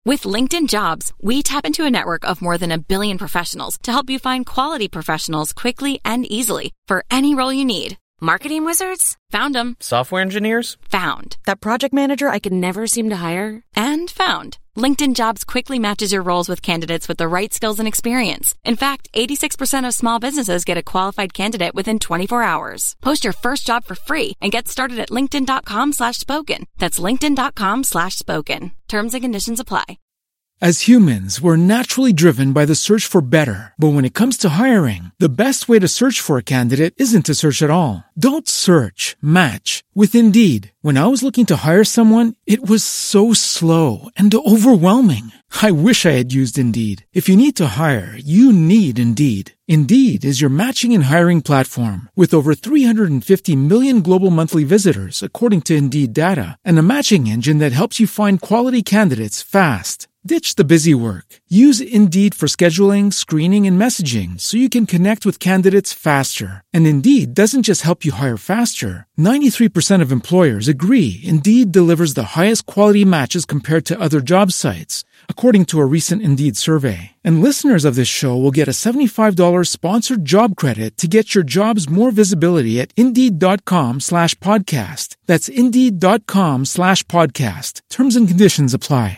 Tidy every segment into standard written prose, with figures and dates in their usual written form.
With LinkedIn Jobs, we tap into a network of more than 1 billion professionals to help you find quality professionals quickly and easily for any role you need. Marketing wizards? Found them. Software engineers? Found. That project manager I could never seem to hire? And found. LinkedIn Jobs quickly matches your roles with candidates with the right skills and experience. In fact, 86% of small businesses get a qualified candidate within 24 hours. Post your first job for free and get started at linkedin.com/spoken. That's linkedin.com/spoken. Terms and conditions apply. As humans, we're naturally driven by the search for better. But when it comes to hiring, the best way to search for a candidate isn't to search at all. Don't search, match with Indeed. When I was looking to hire someone, it was so slow and overwhelming. I wish I had used Indeed. If you need to hire, you need Indeed. Indeed is your matching and hiring platform with over 350 million global monthly visitors, according to Indeed data, and a matching engine that helps you find quality candidates fast. Ditch the busy work. Use Indeed for scheduling, screening, and messaging so you can connect with candidates faster. And Indeed doesn't just help you hire faster. 93% of employers agree Indeed delivers the highest quality matches compared to other job sites, according to a recent Indeed survey. And listeners of this show will get a $75 sponsored job credit to get your jobs more visibility at Indeed.com/podcast. That's Indeed.com/podcast. Terms and conditions apply.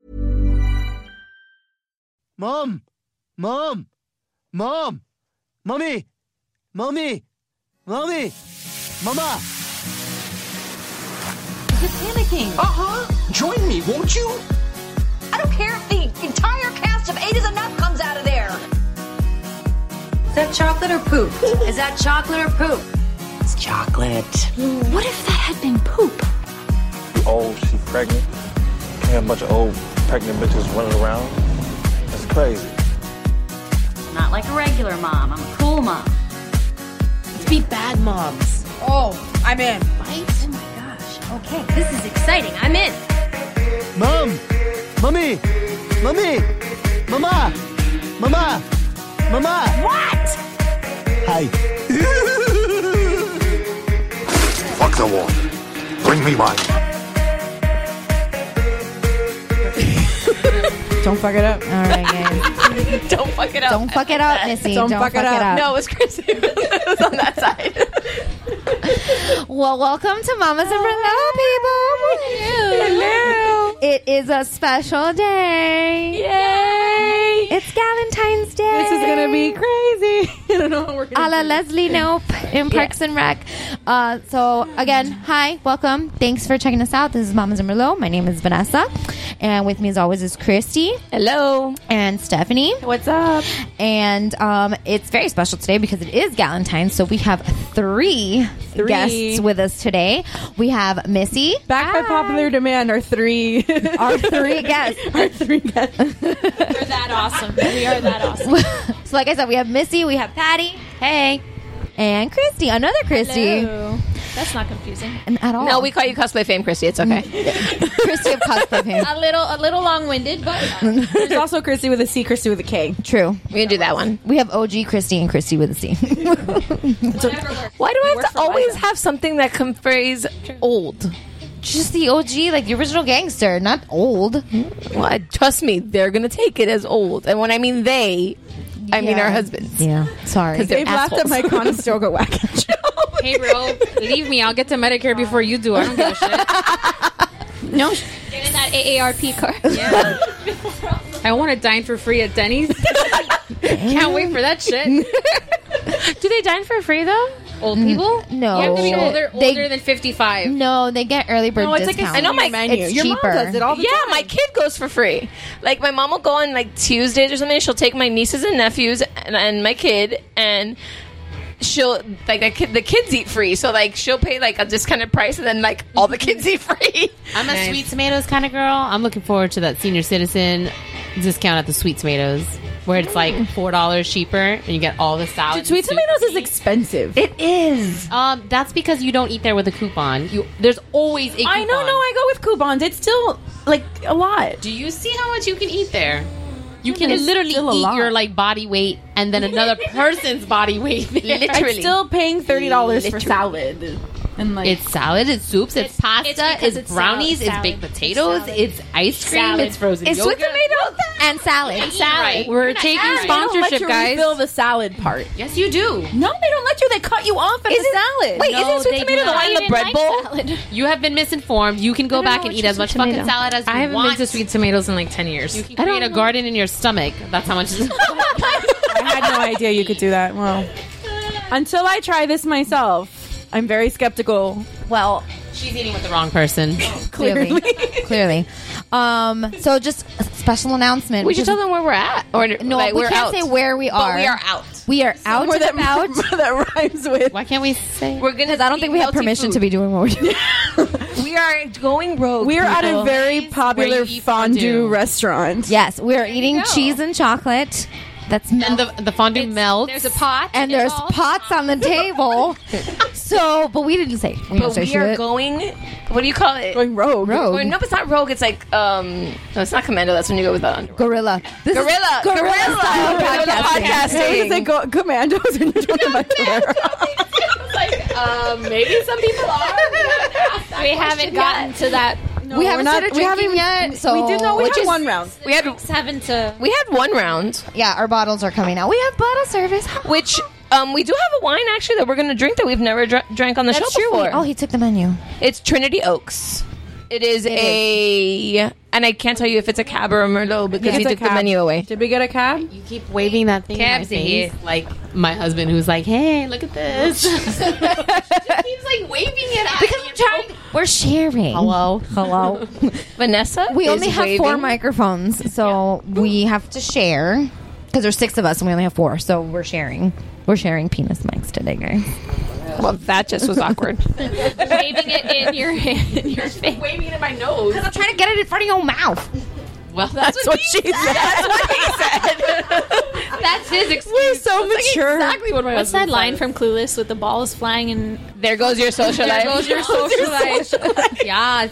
Mom! Mom! Mom! Mommy! Mommy! Mommy! Mama! Is it panicking? Join me, won't you? I don't care if the entire cast of 8 is Enough comes out of there. Is that chocolate or poop? Is that chocolate or poop? It's chocolate. What if that had been poop? Oh, she pregnant. Can't have a bunch of old pregnant bitches running around. That's crazy. Not like a regular mom. I'm a cool mom. Let's be bad moms. Oh, I'm in. Right? Oh my gosh. Okay, this is exciting. I'm in. Mom! Mommy! Mommy! Mama! Mama! Mama! What? Hi. Fuck the wall. Bring me wine. Don't fuck it up. All right, guys. Don't fuck it up. Don't fuck it up, Missy. Don't fuck it up. No, it was Chrissy. It was on that side. Well, welcome to Mamas and Merlot, people. Hello. It is a special day. Yay! It's Galentine's Day. This is going to be crazy. I don't know how we're going to A la Leslie Knope in Parks and Rec. So, again, hi, welcome. Thanks for checking us out. This is Mamas and Merlot. My name is Vanessa. And with me, as always, is Christy. Hello. And Stephanie. What's up? And it's very special today because it is Galentine's. So we have three guests with us today. We have Missy. Back by popular demand, our three guests. Our three guests. We're that awesome. We are that awesome. So like I said, we have Missy, we have Patty. Hey. And Christy. Another Christy. Hello. That's not confusing. And at all. No, we call you Cosplay Fame, Christy. It's okay. Christy of Cosplay Fame. A little long-winded, but There's also Christy with a C, Christy with a K. True. we can do that one. We have OG Christy and Christy with a C. Why do I have to always have something that conveys old? Just the OG, like the original gangster, not old. Well, trust me, they're gonna take it as old, and when I mean they, I mean our husbands. Yeah, sorry. They're They've laughed at my Conestoga whack joke. Hey, bro, leave me. I'll get to Medicare before you do. I don't give a shit. No, get in that AARP card. Yeah. I want to dine for free at Denny's. Can't wait for that shit. Do they dine for free, though? Old people? No. You have to be older than 55. No, they get early bird discounts. I know my menu. It's Your cheaper. mom does it all the time. my kid goes for free. Like my mom will go on like Tuesdays or something. She'll take my nieces and nephews and my kid, and she'll like the kids eat free. So like she'll pay like a discounted price, and then like all the kids eat free. I'm a Sweet Tomatoes kind of girl. I'm looking forward to that senior citizen discount at the Sweet Tomatoes, where it's like $4 cheaper and you get all the salad. Dude, Sweet Tomatoes is expensive. It is. That's because you don't eat there with a coupon. There's always a coupon. I know. No, I go with coupons. It's still like a lot. Do you see how much you can eat there? You can It's literally still a eat lot. your like body weight and then another person's body weight. There. Literally. I'm still paying $30 for salad. And like It's salad, it's soups, it's pasta, because it's brownies, salad. it's baked potatoes, Salad. it's ice cream, Salad. it's frozen It's yogurt. with tomato. And salad. Right. We're taking they don't let sponsorship, you guys. refill the salad part. Yes, you do. No, they don't let you. They cut you off at the salad. Wait, No, isn't sweet they tomato do the not. one in the didn't bread like bowl? salad. You have been misinformed. You can go back and eat as much fucking salad as you I haven't want. been to sweet tomatoes in like 10 years. You can create a garden in your stomach. That's how much. I had no idea you could do that. Well, until I try this myself, I'm very skeptical. Well, She's eating with the wrong person. clearly. So just a special announcement. We should because- tell them where we're at. Or No, like, we we're can't out. say where we are. But we are out. We are out Somewhere and about. that rhymes with. Why can't we say? We're gonna. Because I don't think we have permission to be doing what we're doing. We are going rogue. We are at a people. very Where popular you eat fondue fondue. restaurant. Yes, we are eating cheese and chocolate. That's And the fondue melts. There's a pot. and there's involved. pots on the table. So, but we didn't say. We didn't But say we are shit. going. What do you call it? Going rogue. Rogue. No, but it's not rogue. It's like no, it's not commando. That's when you go with the underwear. Gorilla. This is Gorilla. Gorilla style Gorilla podcasting. I was like, commandos and you're talking about Guerrero. Maybe some people are. We haven't gotten to that. We haven't started drinking yet. So we did know we which had is- one round. We had Having to. we had one round, Yeah, our bottles are coming out. We have bottle service. which we do have a wine actually that we're going to drink that we've never drank on the That's show true. before. Oh, he took the menu. It's Trinity Oaks. It is and I can't tell you if it's a cab or a Merlot because It's he a took the cab. menu away. Did we get a cab? You keep waving that thing in my face, like my husband, who's like, "Hey, look at this." She just keeps like waving it at Because me. I'm trying. We're sharing. Hello. Vanessa, We is only have 4 waving. microphones, so we have to share. Because there's 6 of us and we only have 4, so we're sharing. We're sharing penis mics today, guys. Well, that just was awkward. Waving it in your hand, in your face. Waving it in my nose. I'm trying to get it in front of your mouth. Well, That's what she said. that's his excuse. We're so mature. Exactly what my What's that husband line said. from Clueless with the balls flying and There goes your social life. There goes your social life. Yes.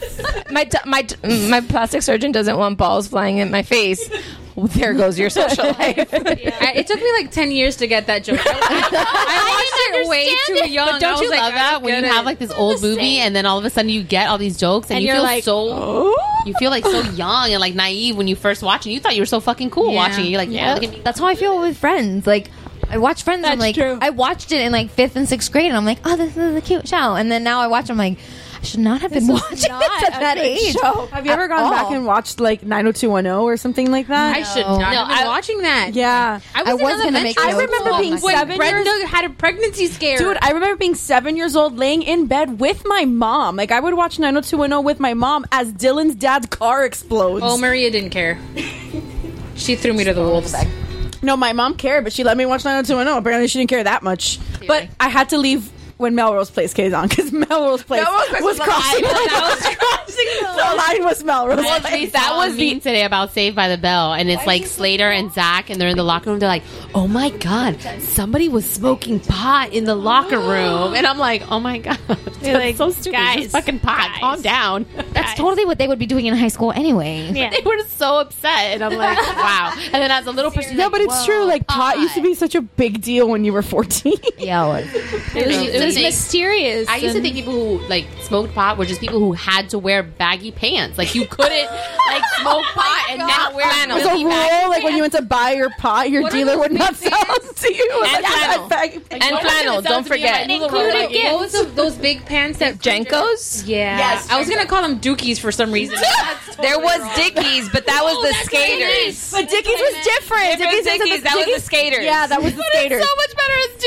My plastic surgeon doesn't want balls flying in my face. There goes your social life. It took me like 10 years to get that joke. I watched it way too young. But don't I you was love like, I that when get you it. have like this old movie and then all of a sudden you get all these jokes and you you're feel like, you feel like so young and like naive when you first watch it. You thought you were so fucking cool Yeah. watching it. You're like, yeah, look at me. That's how I feel with Friends. Like, I watch Friends and I'm like, true. I watched it in like 5th and 6th grade and I'm like, oh, this is a cute show. And then now I watch, I'm like, I should not have been watching this at that age. Have you ever gone back and watched like 90210 or something like that? I should not have been watching that. Yeah. I was gonna make I notes. remember being when 7 Brenda years had a pregnancy scare. Dude, I remember being 7 years old, laying in bed with my mom. Like, I would watch 90210 with my mom as Dylan's dad's car explodes. Oh, Maria didn't care. She threw me to the wolves. No, my mom cared, but she let me watch 90210. Apparently, she didn't care that much. But I had to leave when Melrose Place came on because Melrose Place was crossing the line. The line was Melrose Place. That was meme today about Saved by the Bell, and it's like Slater and Zach, and they're in the locker room. They're like, "Oh my god, somebody was smoking pot in the locker room," and I'm like, "Oh my god, that's like, so stupid. guys, It's just fucking pot. Calm down." That's totally what they would be doing in high school anyway. yeah. They were so upset, and I'm like, "Wow." And then as a little person, No, but it's true. Like, pot used to be such a big deal when you were 14. Yeah, It was mysterious. I used to and- think people who like smoked pot were just people who had to wear baggy pants. Like you couldn't like smoke pot and not wear It was a really rule, baggy like when you went to buy your pot, your dealer would not sell it to you. And Like, flannel. bag- And flannel, don't forget. included gifts. Those big pants that Jenkos? Yeah. Yes, I was gonna call them Dookies for some reason. There was Dickies, but that was the skaters. But Dickies was different. Dickies, that was the skaters. Yeah, that was the skaters. So much better as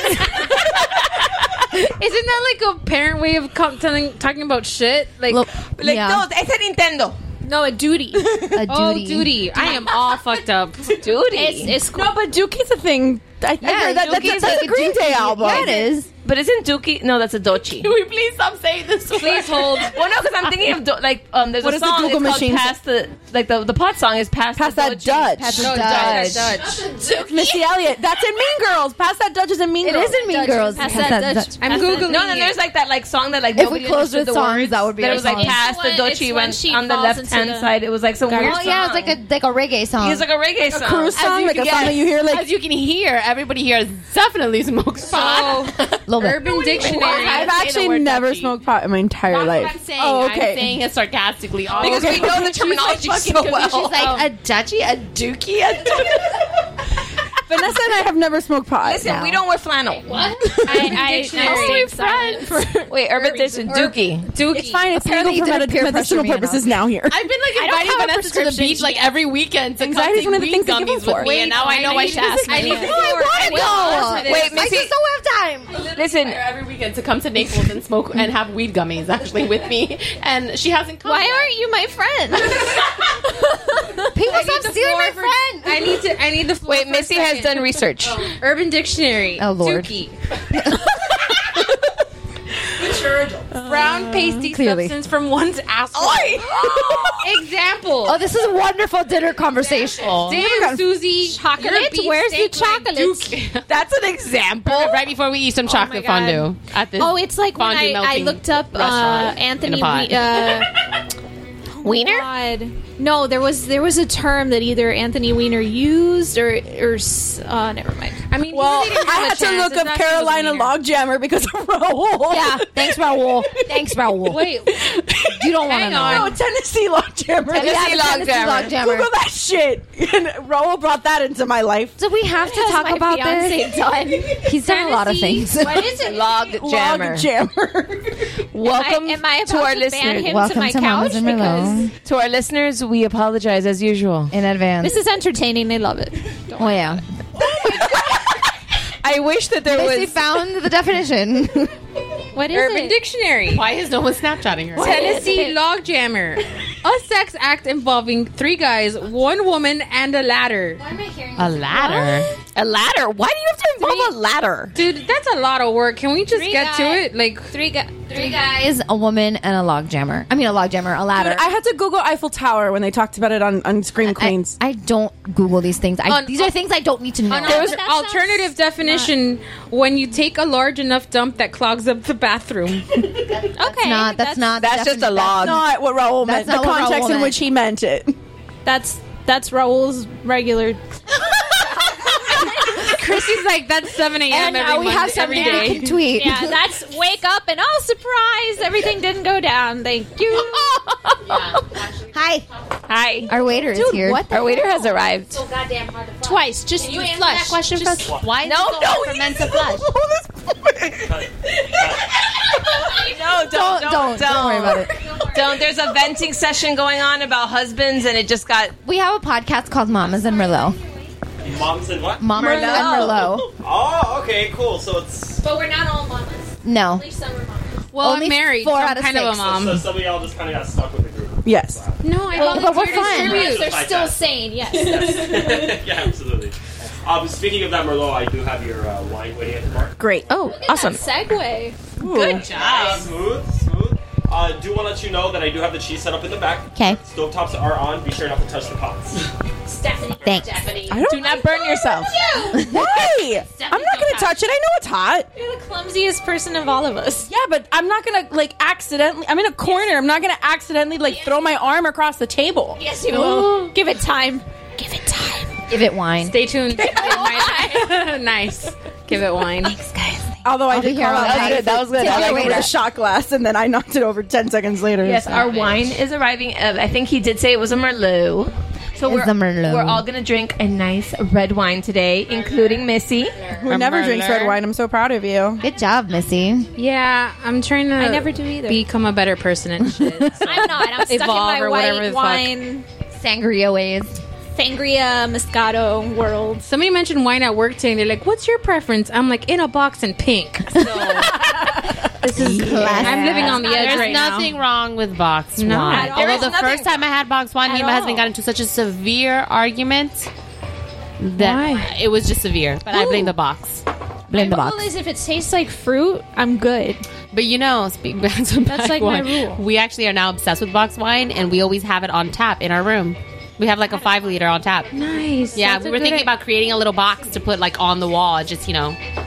Dookies. Isn't that like a parent way of talking about shit? Like, No, it's a Nintendo. No, a duty. oh, duty. I am all fucked up. Duty. It's cool. No, but Dookie's a thing. I heard that. Dookie's That's a Green Day album. Yeah, it is. But isn't Dookie? No, that's a Dochi. Can we please stop saying this? Please hold. Well, no, because I'm thinking of there's What a is the song. Google It's machine? called Past the the pot song is Past Pass the that Dochi. Dutch. Past the No, Dutch. Dutch. Missy Elliott. That's in Mean Girls. Pass that Dutch is in Mean It Girls. is in Mean Girls. Pass Pass that that Dutch. Dutch. I'm Googling No, then it. there's like that song that like If nobody we closed understood with the songs, words. that would be That our it was like song. Past the It's when Dochi went she on the falls left into hand the- side. It was like some weird Oh song. yeah, it's like a reggae song. It was like a reggae song. Cruise song, like a song that you hear like As you can hear, everybody here has definitely smoked pot. Urban Dictionary. I've actually never smoked pot in my entire life. What I'm saying. Oh, okay. I'm saying it sarcastically. Because we know the terminology so well. She's like a dutchie, a dookie, a Vanessa and I have never smoked pot. Listen, we don't wear flannel. I'm Wait, Urban Dictionary. Dookie. It's fine. It's Apparently legal you for did a peer medicinal pressure purposes now here. I've been like inviting have a Vanessa to the prescription beach like every weekend to come Anxiety is take one of the weed things they give gummies them for. with me, and now I know I should ask. I need to go. Wait, Missy. I just don't have time. Listen, Every weekend to come to Naples and smoke and have weed gummies actually with me, and she hasn't come. Why yet. aren't you my friend? People stop stealing my friend. I need the floor. wait, for a Missy has second. done research. Urban Dictionary. Oh, Lord. Dookie. Brown pasty Clearly. substance from one's asshole. Example. Oh, this is a wonderful dinner conversation. Damn, Susie. Chocolate? Where's the chocolate? That's an example. Right before we eat some chocolate God. fondue at this. Oh, it's like when fondue I melting looked up restaurant Anthony in a pot. Wiener? God. No, there was a term that either Anthony Weiner used or never mind. I mean, Well, I had to look up Carolina Logjammer because of Raul. Yeah, thanks, Raul. Thanks, Raul. Wait, You don't want to know. No, Tennessee Logjammer. Tennessee Logjammer. Google that shit. And Raul brought that into my life. So we have to talk my about fiance this. done? He's done a lot of things. What is it? Logjammer. Welcome Am I to about our to ban listeners. him Welcome to my to Mamas couch? and Merlot. To our listeners, we apologize as usual. In advance. This is entertaining. They love it. Oh, yeah. I wish that there They was. found the definition. What is Urban it? Dictionary. Why is no one Snapchatting her? Tennessee Logjammer. A sex act involving 3 guys, 1 woman, and a ladder. A ladder. A ladder? Why do you have to involve a ladder? Dude, that's a lot of work. Can we just get to it? Like, 3 guys, a woman, and a log jammer. I mean, a log jammer, a ladder. Dude, I had to Google Eiffel Tower when they talked about it on Scream Queens. I don't Google these things. These are things I don't need to know. an alternative definition when you take a large enough dump that clogs up the bathroom. Okay. That's not. That's just a log. Not what Raul meant. That's The not what context Raul in meant. which he meant it. That's Raul's regular. Chrissy's like, that's 7 a.m. And every we Monday, have every something day. You can tweet. Yeah, that's wake up and oh surprise, everything didn't go down. Thank you. Hi. Hi. Our waiter is here. What? Our waiter has arrived. Twice. Just you answer that question first. Why is No, it so no, hard for men to flush? No, don't worry about it. Don't. There's a venting session going on about husbands, and it just got. We have a podcast called Mamas and Merlot. Moms and what? Mamas and Merlot. Oh, okay, cool. So it's But we're not all mamas. No. At least some are mamas. Well, Only I'm married. 4 so out I'm of kind of a 6. mom. so some of y'all just kind of got stuck with the group. Yes. No, I but we're volunteered to fine. distribute. They're still sane. Yes. Yeah, absolutely. Speaking of that Merlot, I do have your wine waiting at the bar. Great. Oh, awesome. Segue. Good job. Smooth. Do want to let you know that I do have the cheese set up in the back. Okay. Stovetops are on. Be sure not to touch the pots. Stephanie. Thanks. Stephanie. Do not burn yourself. Why? I'm not going to touch it. I know it's hot. You're the clumsiest person of all of us. Yeah, but I'm not going to, accidentally... I'm in a corner. I'm not going to accidentally, throw my arm across the table. Yes, you will. Give it time. Give it time. Give it wine. Stay tuned. Nice. Give it wine. Although I be did here call all out night. Patty That was good. for I like taking over that. the shot glass, and then I knocked it over 10 seconds later. Yes, our wine is arriving. I think he did say it was a Merlot. So It's a Merlot. we're all going to drink a nice red wine today, including Missy. Who never drinks red wine. I'm so proud of you. Good job, Missy. Yeah, I'm trying to. I never do either. Become a better person and shit. I'm not. I'm stuck in Evolve my or whatever white the fuck. wine, Sangria ways. sangria, Moscato world. Somebody mentioned wine at work today, and they're like, "What's your preference?" I'm like, "In a box and pink." So this is. I'm living on the edge There's right nothing wrong with boxed No. wine. There Although is the nothing first time I had boxed wine, me and my husband got into such a severe argument that Why? it was just severe. But I blame the box. Blame the My box. rule is if it tastes like fruit, I'm good. But speaking back to That's like my rule. We actually are now obsessed with boxed wine, and we always have it on tap in our room. We have a 5 liter on tap. Nice. Yeah, That's we a were good thinking about creating a little box to put on the wall. Just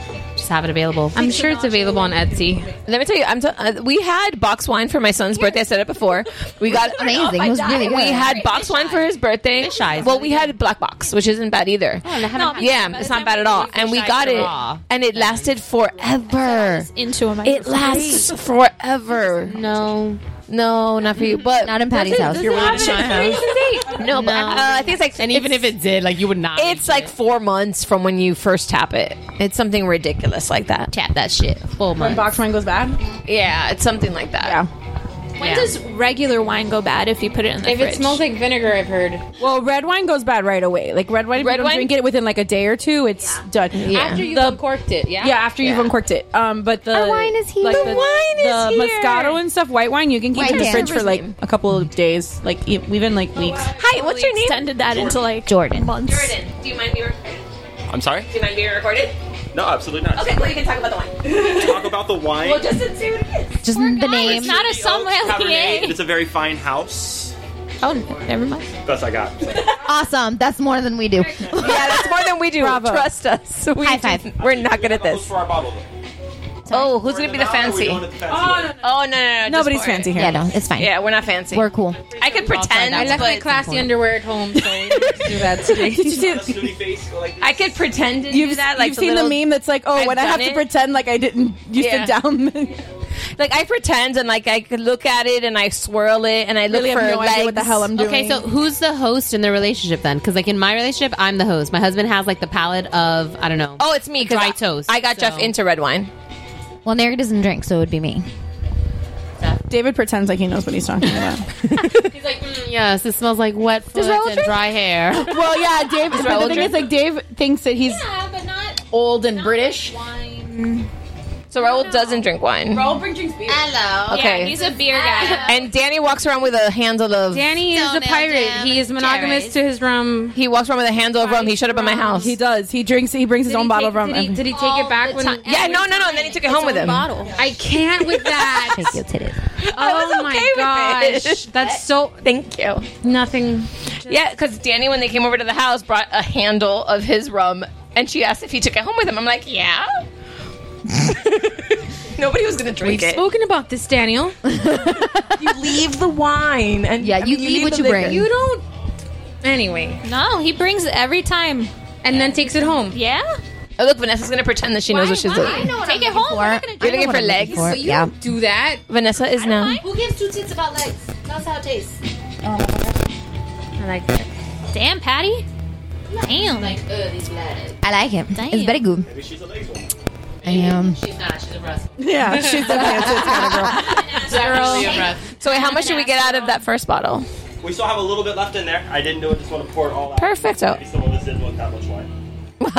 have it available. I'm sure it's available on Etsy. Let me tell you, we had box wine for my son's birthday. I said it before. We got amazing. It was really good. We had box wine for his birthday. Well, we had black box, which isn't bad either. It's not bad at all. And we got it, and it lasted forever. It lasts forever. No, not for you. But not in Patty's house. You're waiting to my house. No, but I think it's like, and even if it did, like you would not. It's like 4 months from when you first tap it. It's something ridiculous like that. Tap that shit. 4 months. When box wine goes bad? Yeah, it's something like that. Yeah. When does regular wine go bad if you put it in the If fridge? it smells like vinegar, I've heard. Well, red wine goes bad right away. Like red wine, if you don't drink it within like a day or two, it's done. After you've uncorked it, yeah? Yeah, after you've uncorked it. But the wine is here. Like The wine is the here. Moscato and stuff, white wine, you can keep White in the Dan. fridge for like a couple of days, like even like weeks. Hi, what's your name? Extended that into like Jordan. months. Jordan, do you mind being recorded? I'm sorry? Do you mind being recorded? No, absolutely not. Okay, well, you can talk about the wine. Talk about the wine. Well, just to say what it is. Just the name. It's not a sommelier. Cabernet. It's a very fine house. Oh, never mind. Best I got. Awesome. That's more than we do. Yeah, that's more than we do. Bravo. Trust us. High five. We're not good at Close this. for our bottle. Oh, who's going to be the fancy? Oh, no. Nobody's just for it. fancy here. Yeah, no, it's fine. Yeah, we're not fancy. We're cool. I could pretend, I left my but classy underwear at home, so we don't have to do that today. Did you see? I could pretend to do You've, that. Like you've seen the meme that's like, oh, I've when I have done to it. pretend like I didn't, you Yeah. sit down. Like I pretend and like I could look at it and I swirl it and I look really for have no legs. idea what the hell I'm doing. Okay, so who's the host in the relationship then? Because like in my relationship, I'm the host. My husband has like the palate of I don't know. Oh, it's me because Dry toast, I got Jeff so- into red wine. Well, Neri doesn't drink, so it would be me. David pretends like he knows what he's talking about. He's like, yes, it smells like wet foot and dry hair. Well, yeah, Dave. But the thing is, like, Dave thinks that he's old and British. So Raul doesn't drink wine. Raul drinks beer. Hello. Okay. Yeah, he's a beer guy. And Danny walks around with a handle of. Danny is a pirate. He is monogamous to his rum. He walks around with a handle of rum. He showed up at my house. He does. He drinks. He brings his own bottle of rum. Did he take it back when? Yeah, no. And then he took it home with him. I can't with that. Take your titties. Oh my gosh, that's so. Thank you. Nothing. Yeah, because Danny, when they came over to the house, brought a handle of his rum, and she asked if he took it home with him. I'm like, yeah. Nobody was gonna drink We've it. spoken about this, Daniel. You leave the wine, and Yeah, you leave what the you liquor. bring. You don't. Anyway, No, he brings it every time. and then takes it home. Yeah? Oh, look, Vanessa's gonna pretend that she knows what she's doing. Take it home. We're not gonna You're looking for legs. So you don't do that. Vanessa is now. Who gives two tits about legs? That's how it tastes. I like that. Damn, Patty. Damn. I like it. Damn. It's very good. Maybe she's a legs woman. I am. She's not. She's a breast. Yeah, she's a kind of girl. So, wait, how much did we get out of that first bottle? We still have a little bit left in there. I didn't do it. Just want to pour it all out. Perfecto. Maybe some of us didn't want that much wine. Well,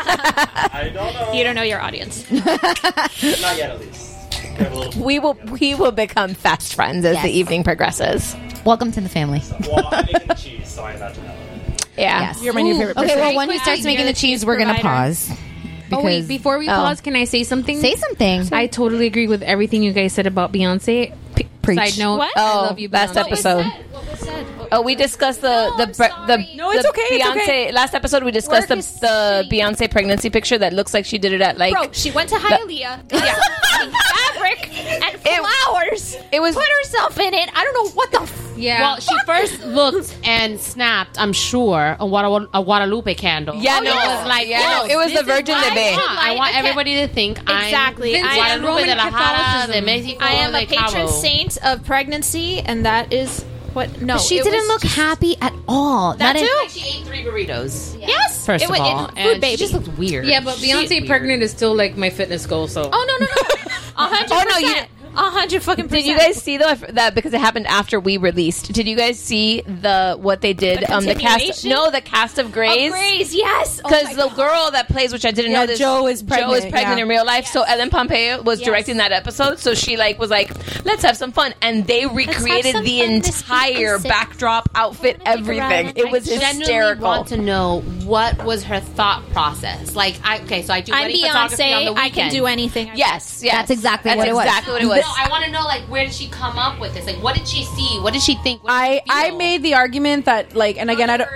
I don't know. You don't know your audience. Not yet, at least. We have a little. we will become fast friends as the Yes. evening progresses. Welcome to the family. Well, I'm making the cheese, so I imagine that. Yeah. Yes. You're my new favorite person. Okay, well, when he starts making the cheese, we're going to pause. Oh wait, Because- before we pause, can I say something? Say something. I totally agree with everything you guys said about Beyonce. Preach. Side note, What? I Oh, love you, last Beyonce. episode. Oh, we discussed the No, it's okay, it's Beyonce okay. last episode. We discussed Work is the Beyonce pregnancy picture that looks like she did it at like. Bro, she went to Hialeah, got fabric and flowers. It was Put herself in it. I don't know what the. Yeah. Well, she first looked and snapped, I'm sure, a Guadalupe candle. Yeah, no, it was like, no, it was the Virgin de Bay. I want everybody to think Exactly. I'm I am Guadalupe de la Roman Jara de Catholicism. Mexico I am de a patron Cabo. saint of pregnancy, and that is what. No, She it didn't was look just- happy at all. That Not in- too? Like she ate 3 burritos. Yes, First it of was all, food and baby. she just looked weird. Yeah, but She's Beyonce weird. pregnant is still like my fitness goal. So Oh no, 100%. Oh, no, you- 100 fucking. Did you guys see though that because it happened after we released? Did you guys see what they did? The The cast. continuation? No, the cast of Grays. Grace, yes. Oh Because my the God. girl that plays, which I didn't Yeah, know this, Joe is pregnant, yeah. in real life. So Ellen Pompeo was Yes. directing that episode. So she was like, let's have some fun, and they recreated some the fun this week entire and sit. backdrop, outfit, everything. It was Genuinely hysterical. want to know what was her thought process. Like, so I do I'm wedding photography on the Beyonce. I can weekend. do anything. Yes, That's exactly what it was. Exactly what it was. No, I want to know like where did she come up with this? Like, what did she see? What did she think? What did I she feel? made the argument that and again I don't.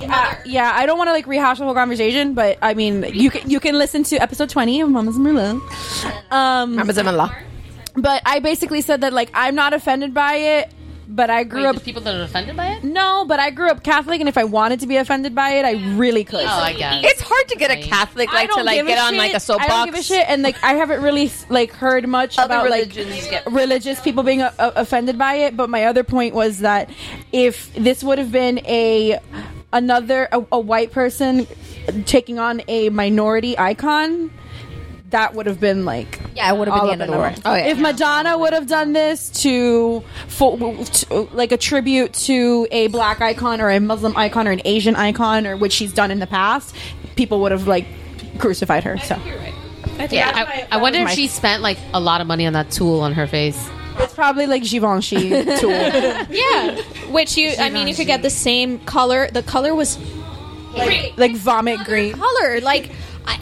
Yeah, I don't want to like rehash the whole conversation, but I mean, you can listen to episode 20 of Mamas and Merlot. Mamas and Merlot. But I basically said that like I'm not offended by it, but I grew up. People that are offended by it? No, but I grew up Catholic, and if I wanted to be offended by it, I really could. Oh, I guess. It's hard to get a Catholic like to like get on like a soapbox. I don't give a shit, and like I haven't really like heard much about like religious people being offended by it. But my other point was that if this would have been a white person taking on a minority icon, that would have been like it would have been the end of the world. Oh, yeah. If Madonna would have done this to like a tribute to a black icon or a Muslim icon or an Asian icon, or which she's done in the past, people would have like crucified her. So I wonder if she spent like a lot of money on that tool on her face. it's probably like Givenchy tool. Yeah, which you could get the same color. The color was like vomit green color, like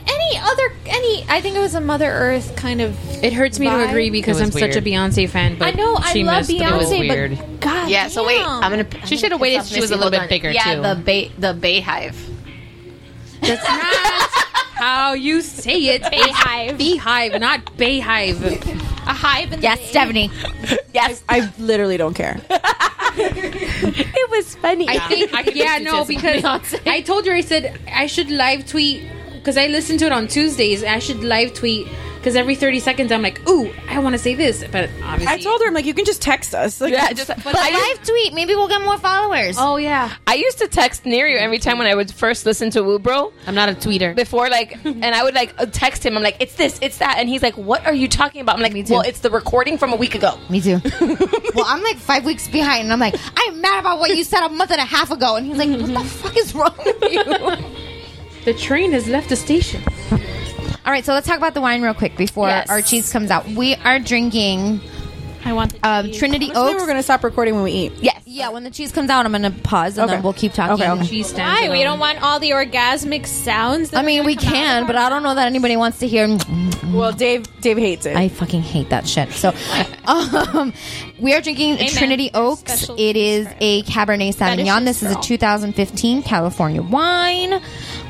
I think it was a Mother Earth kind of. It hurts me to vibe. agree because I'm such a Beyonce fan. But I know I she love missed the Beyonce, boat. but God, Yeah, so wait, I'm gonna. She should have waited till she was a little bit bigger yeah, too. the Bayhive. That's not how you say it. Bayhive. Beehive, not Bayhive. A hive. In the Yes, Stephanie. Yes, I literally don't care. it was funny. I think, because I told her, I said I should live tweet because I listen to it on Tuesdays. I should live tweet because every 30 seconds I'm like, ooh, I want to say this, but obviously I told her, I'm like, you can just text us. Like, Yeah, just. But live tweet. Maybe we'll get more followers. Oh yeah, I used to text Nerio every time when I would first listen to Woo Bro. I'm not a tweeter. Before, like, and I would like text him. I'm like, it's this, it's that, and he's like, what are you talking about? I'm like, well, it's the recording from a week ago. Me too. Well, I'm like 5 weeks behind, and I'm like, I'm mad about what you said a month and a half ago. And he's like, what the fuck is wrong with you? the train has left the station. All right, so let's talk about the wine real quick before our cheese comes out. We are drinking I want the Trinity Honestly, Oaks. we're gonna stop recording when we eat. Yes. Yeah, when the cheese comes out, I'm going to pause, and then we'll keep talking. Okay. Cheese stands Why? We alone. don't want all the orgasmic sounds. I mean, we can, but I don't know that anybody wants to hear. Well, Dave hates it. I fucking hate that shit. So, we are drinking Trinity Oaks. Special It is a Cabernet Sauvignon. This is a 2015 California wine.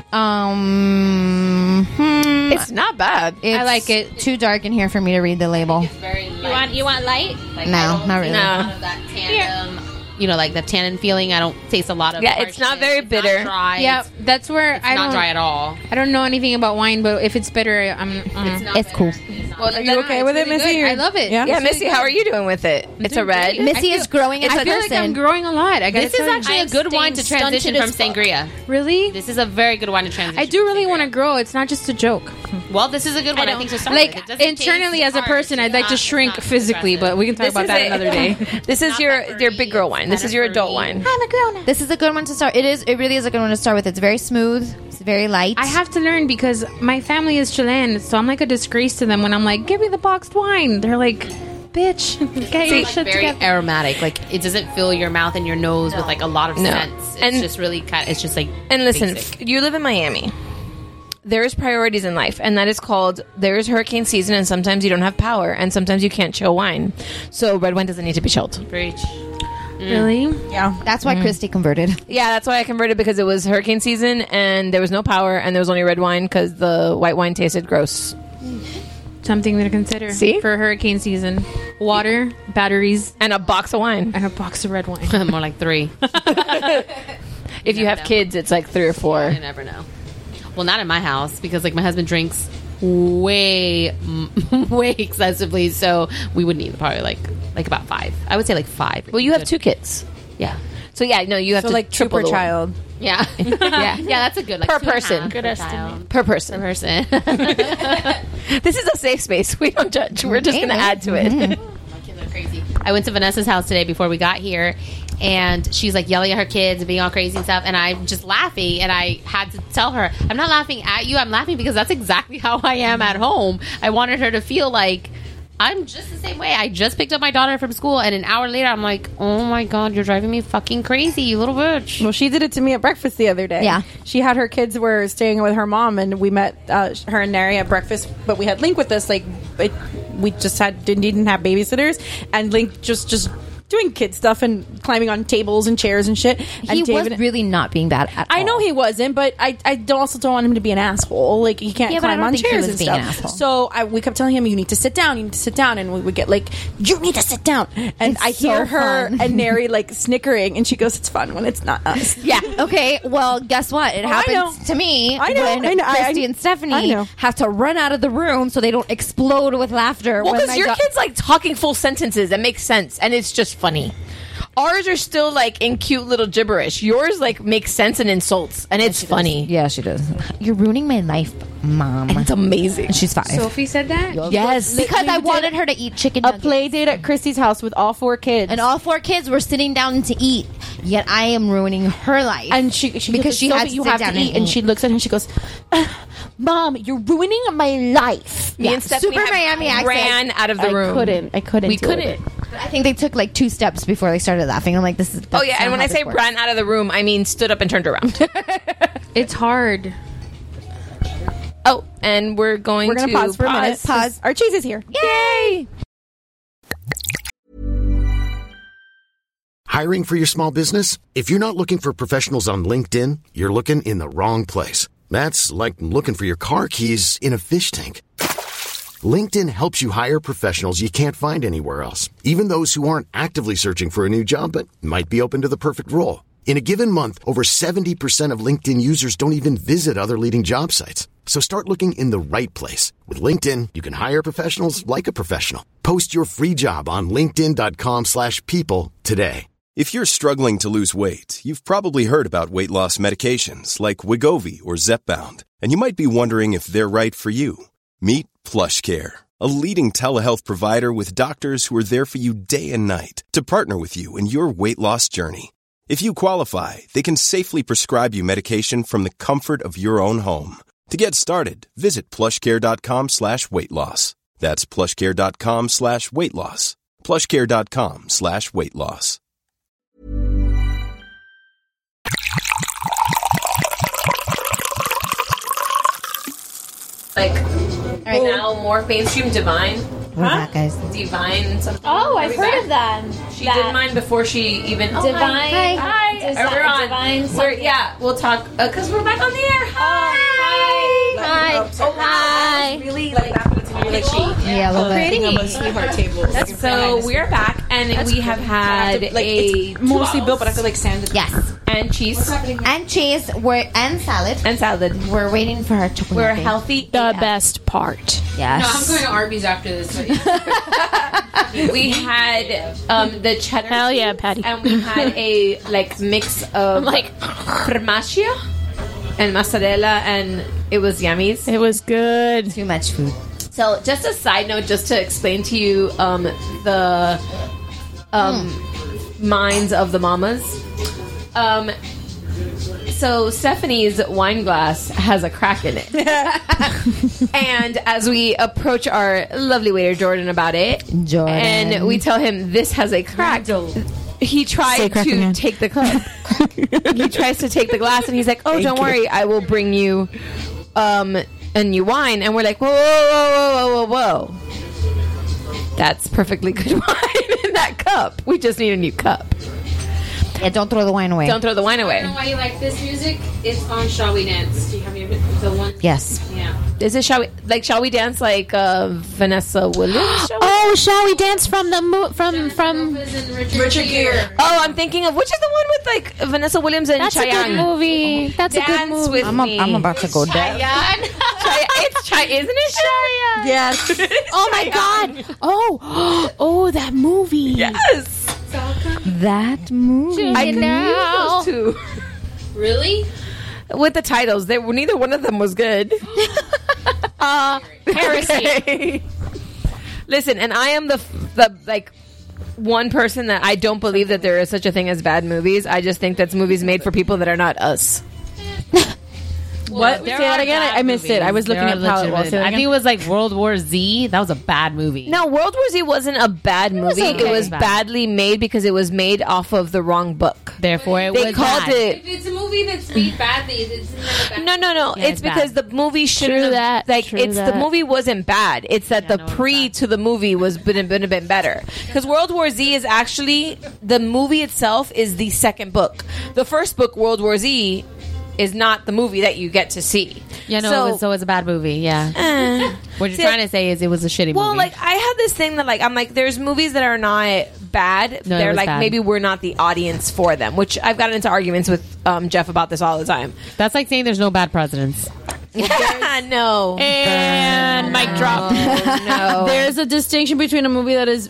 It's not bad. I like it. Too dark in here for me to read the label. You want light? No, not really. No. That tandem, like the tannin feeling. I don't taste a lot of. Yeah, it's not very bitter. Not dry. Yeah, that's where It's I not don't. dry at all. I don't know anything about wine, but if it's bitter, I'm. It's cool. Well, Are you okay with it, Missy? I love it. Yeah? Yeah, Missy, how are you doing with it? It's a red. Missy is growing as I a feel like I'm person. growing a lot. I gotta This is tell you. actually a good wine to staying transition stunted from as fuck. sangria. Really? This is a very good wine to transition. I do really want to grow. It's not just a joke. Well, this is a good one. I think to start with. It Like doesn't internally, taste as a harsh. person, I'd like to It's shrink not physically, aggressive. but we can talk about that another day. This is your big girl wine. This is your adult wine. This is a good one to start. It really is a good one to start with. It's very smooth. It's very light. I have to learn because my family is Chilean, so I'm like a disgrace to them when I'm like, give me the boxed wine. They're like, bitch, get your shit very together. aromatic. Like it doesn't fill your mouth and your nose with like a lot of scents. It's just really kind. It's just like. And listen, basic. you live in Miami. There's priorities in life, and that is called there's hurricane season, and sometimes you don't have power, and sometimes you can't chill wine. So red wine doesn't need to be chilled. Preach. Really? Yeah. That's why Christy converted. Yeah, that's why I converted, because it was hurricane season, and there was no power, and there was only red wine because the white wine tasted gross. Something to consider. See? For hurricane season. Water, batteries, and a box of wine. and a box of red wine. More like 3. If you have kids, it's like 3 or 4. You never know. Well, not in my house because like my husband drinks way excessively, so we would need probably like about 5. I would say like 5. Well, you have 2 kids. Yeah. So yeah, no, you have So to like triple super the wine. child. Yeah. yeah, that's a good like Per 2.5 person. Good estimate. Per person. This is a safe space. We don't judge. We're just going to add to it. My kids are crazy. I went to Vanessa's house today before we got here, and she's like yelling at her kids and being all crazy and stuff, and I'm just laughing, and I had to tell her, I'm not laughing at you, I'm laughing because that's exactly how I am at home. I wanted her to feel like I'm just the same way. I just picked up my daughter from school, and an hour later I'm like, oh my god, you're driving me fucking crazy, you little bitch. Well, she did it to me at breakfast the other day. Yeah. She had her kids were staying with her mom, and we met her and Neri at breakfast, but we had Link with us. Like, we just didn't have babysitters, and Link just doing kid stuff and climbing on tables and chairs and shit. And He was really not being bad at all. I know he wasn't, but I also don't want him to be an asshole. Like, he can't Yeah, but I climb don't on think he chairs was and being an stuff. asshole. So we kept telling him, you need to sit down, and we would get like, you need to sit down. And It's I hear so her fun. and Neri like snickering, and she goes, it's fun when it's not us. Yeah. Okay. Well, guess what? It happens to me I know, when I know, Christy and I Stephanie know. have to run out of the room so they don't explode with laughter. Well, when because my your kid's like talking full sentences that makes sense, and it's just funny. Ours are still like in cute little gibberish. Yours like makes sense and insults, and it's funny. Yeah, she does. You're ruining my life, Mom. And it's amazing. And she's 5. Sophie said that? Yes, because I wanted her to eat chicken A nuggets. play date at Christy's house with all 4 kids. And all 4 kids were sitting down to eat. Yet I am ruining her life. And she because she had to you sit have down to eat. And she looks at him and she goes, Mom, you're ruining my life. Me and Stephanie Super Miami accent. ran out of the room. I couldn't. We do couldn't. it. I think they took like 2 steps before they started laughing. I'm like, this is. Oh yeah, and when I say ran out of the room, I mean stood up and turned around. It's hard. Oh, and we're going to pause for a minute. Pause. Our cheese is here. Yay! Hiring for your small business? If you're not looking for professionals on LinkedIn, you're looking in the wrong place. That's like looking for your car keys in a fish tank. LinkedIn helps you hire professionals you can't find anywhere else, even those who aren't actively searching for a new job but might be open to the perfect role. In a given month, over 70% of LinkedIn users don't even visit other leading job sites. So start looking in the right place. With LinkedIn, you can hire professionals like a professional. Post your free job on linkedin.com/people today. If you're struggling to lose weight, you've probably heard about weight loss medications like Wegovy or Zepbound, and you might be wondering if they're right for you. Meet PlushCare, a leading telehealth provider with doctors who are there for you day and night to partner with you in your weight loss journey. If you qualify, they can safely prescribe you medication from the comfort of your own home. To get started, visit plushcare.com/weightloss. That's plushcare.com/weightloss. plushcare.com/weightloss. Like now more mainstream Divine. We're back, guys. Divine something. Oh, I've heard of that. She did mine before she even. Oh, Divine. Hi. Hi. Is We're that on. Divine We're, something? yeah, we'll talk because we're back on the air. Hi. Hi. Oh, hi. Really like that. Like she, Yeah, a little bit. creating a sweetheart table. So we're back, and we have had it's mostly built, but I feel like sand. Yes. And cheese. And cheese. And salad. And salad. We're waiting for our chocolate. We're healthy. The best part. Yes. No, I'm going to Arby's after this. We had the cheddar. Hell yeah, cheese, Patty. And we had a mix of formaggio and mozzarella, and it was yummies. It was good. Too much food. So, just a side note, just to explain to you the minds of the mamas. So, Stephanie's wine glass has a crack in it. And as we approach our lovely waiter, Jordan, about it, and we tell him this has a crack, he tries to take the cup. He tries to take the glass, and he's like, "Oh, don't worry, I will bring you a new wine." And we're like, "Whoa, whoa, whoa, whoa, whoa, whoa! That's perfectly good wine in that cup. We just need a new cup." Yeah, don't throw the wine away. Don't throw the wine I away. don't know why you like this music. It's on Shall We Dance. Do you have the one? Yes. Yeah. Is it Shall We Dance like Vanessa Williams? Oh, Shall We Dance from the from Richard Gere. Oh, I'm thinking of which is the one with like Vanessa Williams and That's Chayanne. a good movie. That's a good Dance movie. with me. I'm about to go down. Chayanne. It's isn't it Chayanne? Yes. Oh my god. Oh, that movie. Yes. That movie. I can use those two. Really? With the titles, neither one of them was good. Heresy. Okay. Listen, and I am the one person that I don't believe that there is such a thing as bad movies. I just think that's movies made for people that are not us. What? Say that again. I missed it. I was looking at Palette Wall. I think it was like World War Z. That was a bad movie. No, World War Z wasn't a bad movie. okay. It was badly made because it was made off of the wrong book. Therefore, they called it. If it's a movie that's made badly, it's never bad. No. Yeah, it's because the movie shouldn't have. The movie wasn't bad. It's that the pre to the movie would have been better. Because World War Z is actually the movie itself is the second book. The first book, World War Z, is not the movie that you get to see. Yeah, no, so it's a bad movie. Yeah. What you're trying to say is it was a shitty movie. Well, like I have this thing that like I'm like there's movies that are not bad. No, They're like bad. maybe we're not the audience for them. Which I've gotten into arguments with Jeff about this all the time. That's like saying there's no bad presidents. No. And mic drop. No. There's a distinction between a movie that is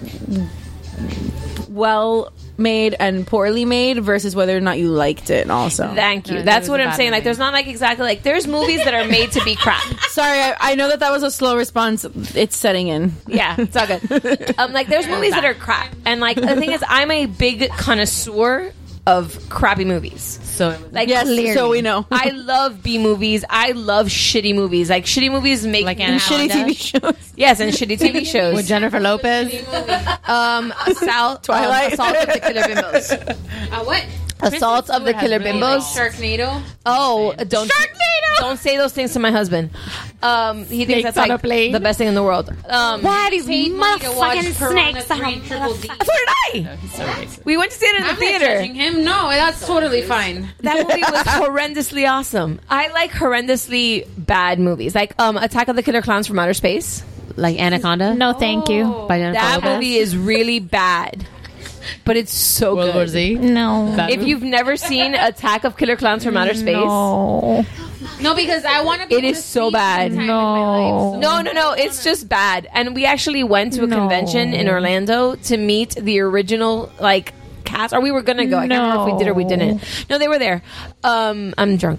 well made and poorly made versus whether or not you liked it also. Thank you. That's what I'm saying. Like there's not like exactly like there's movies that are made to be crap. Sorry, I know that was a slow response. It's setting in. Yeah, it's all good. Like there's movies that are crap. And like the thing is I'm a big connoisseur of crappy movies. So like yes, so we know. I love B movies. I love shitty movies. Like shitty movies make Like and shitty TV shows. Yes, and shitty TV shows with Jennifer Lopez. Assault of the Killer Bimbos. What? Assault of the Killer Bimbos. Sharknado. Oh, don't say those things to my husband. He thinks that's like the best thing in the world. Why these motherfucking snakes? So did I. We went to see it in the I'm theater. not judging him. No, that's totally fine. That movie was horrendously awesome. I like horrendously bad movies, like Attack of the Killer Clowns from Outer Space, like Anaconda. No, thank you. By Jennifer That Lopez. movie is really bad. But it's so World good. War Z? No. If you've never seen Attack of Killer Clowns from Outer Space, no, because I want to. It is so bad. No, it's just bad. And we actually went to a convention in Orlando to meet the original like cast, or we were gonna go. I can't remember if we did or we didn't. No, they were there. I'm drunk.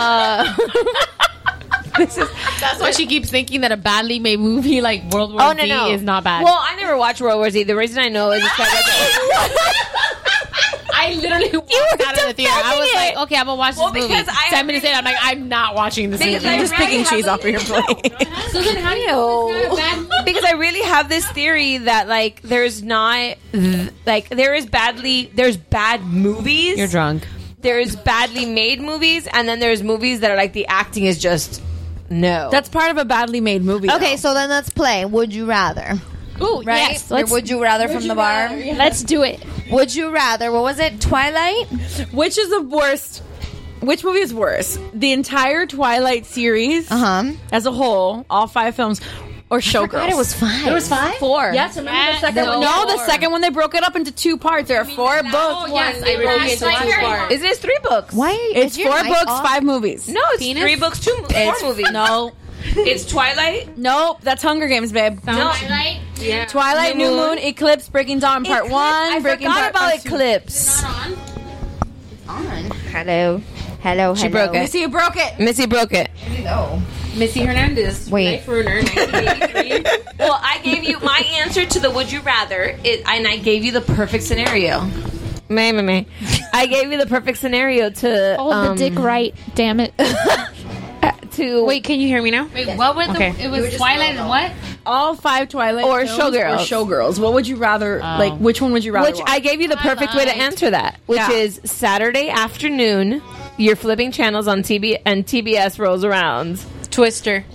That's why she keeps thinking that a badly made movie like World War Z is not bad. Well, I never watched World War Z. The reason I know is it's I literally walked out of the theater. I was like, okay, I'm gonna watch this movie. because I 10 minutes in, I'm like, I'm not watching this movie. You're just picking cheese off of your plate. So then how do you? Because I really have this theory that like there's not like there's bad movies. You're drunk. There's badly made movies, and then there's movies that are like the acting is just no. That's part of a badly made movie. Okay, so then let's play Would You Rather. Ooh, right? yes. Or Would You Rather from the bar? Let's do it. Would you rather? What was it? Twilight? Which is the worst? Which movie is worse? The entire Twilight series as a whole, all 5 films, or Showgirls? It was 5. There was 5? 4. Yes, remember the second one? No, the second one they broke it up into 2 parts. There are 4 books. Yes, they broke it into 2 parts. Isn't it 3 books? Why? It's 4 books, 5 movies. No, it's 3 books, 4 movies. No. It's Twilight? Nope, that's Hunger Games, babe. Twilight? Yeah. Twilight, New Moon, Eclipse, Breaking Dawn, Part 1. I Breaking forgot Dawn, about Eclipse. Hello. She broke it. Missy, you broke it. Missy broke it. Missy Hernandez. Wait. Life Ruiner, 1983. Well, I gave you my answer to the Would You Rather, and I gave you the perfect scenario. I gave you the perfect scenario to the dick right. Damn it. Wait, can you hear me now? Wait, what were the? It was Twilight and what? All 5 Twilight or films Showgirls. Or Showgirls. What would you rather, like, which one would you rather Which watch? I gave you the perfect way to answer that, which is Saturday afternoon, you're flipping channels on TV, and TBS rolls around. Twister.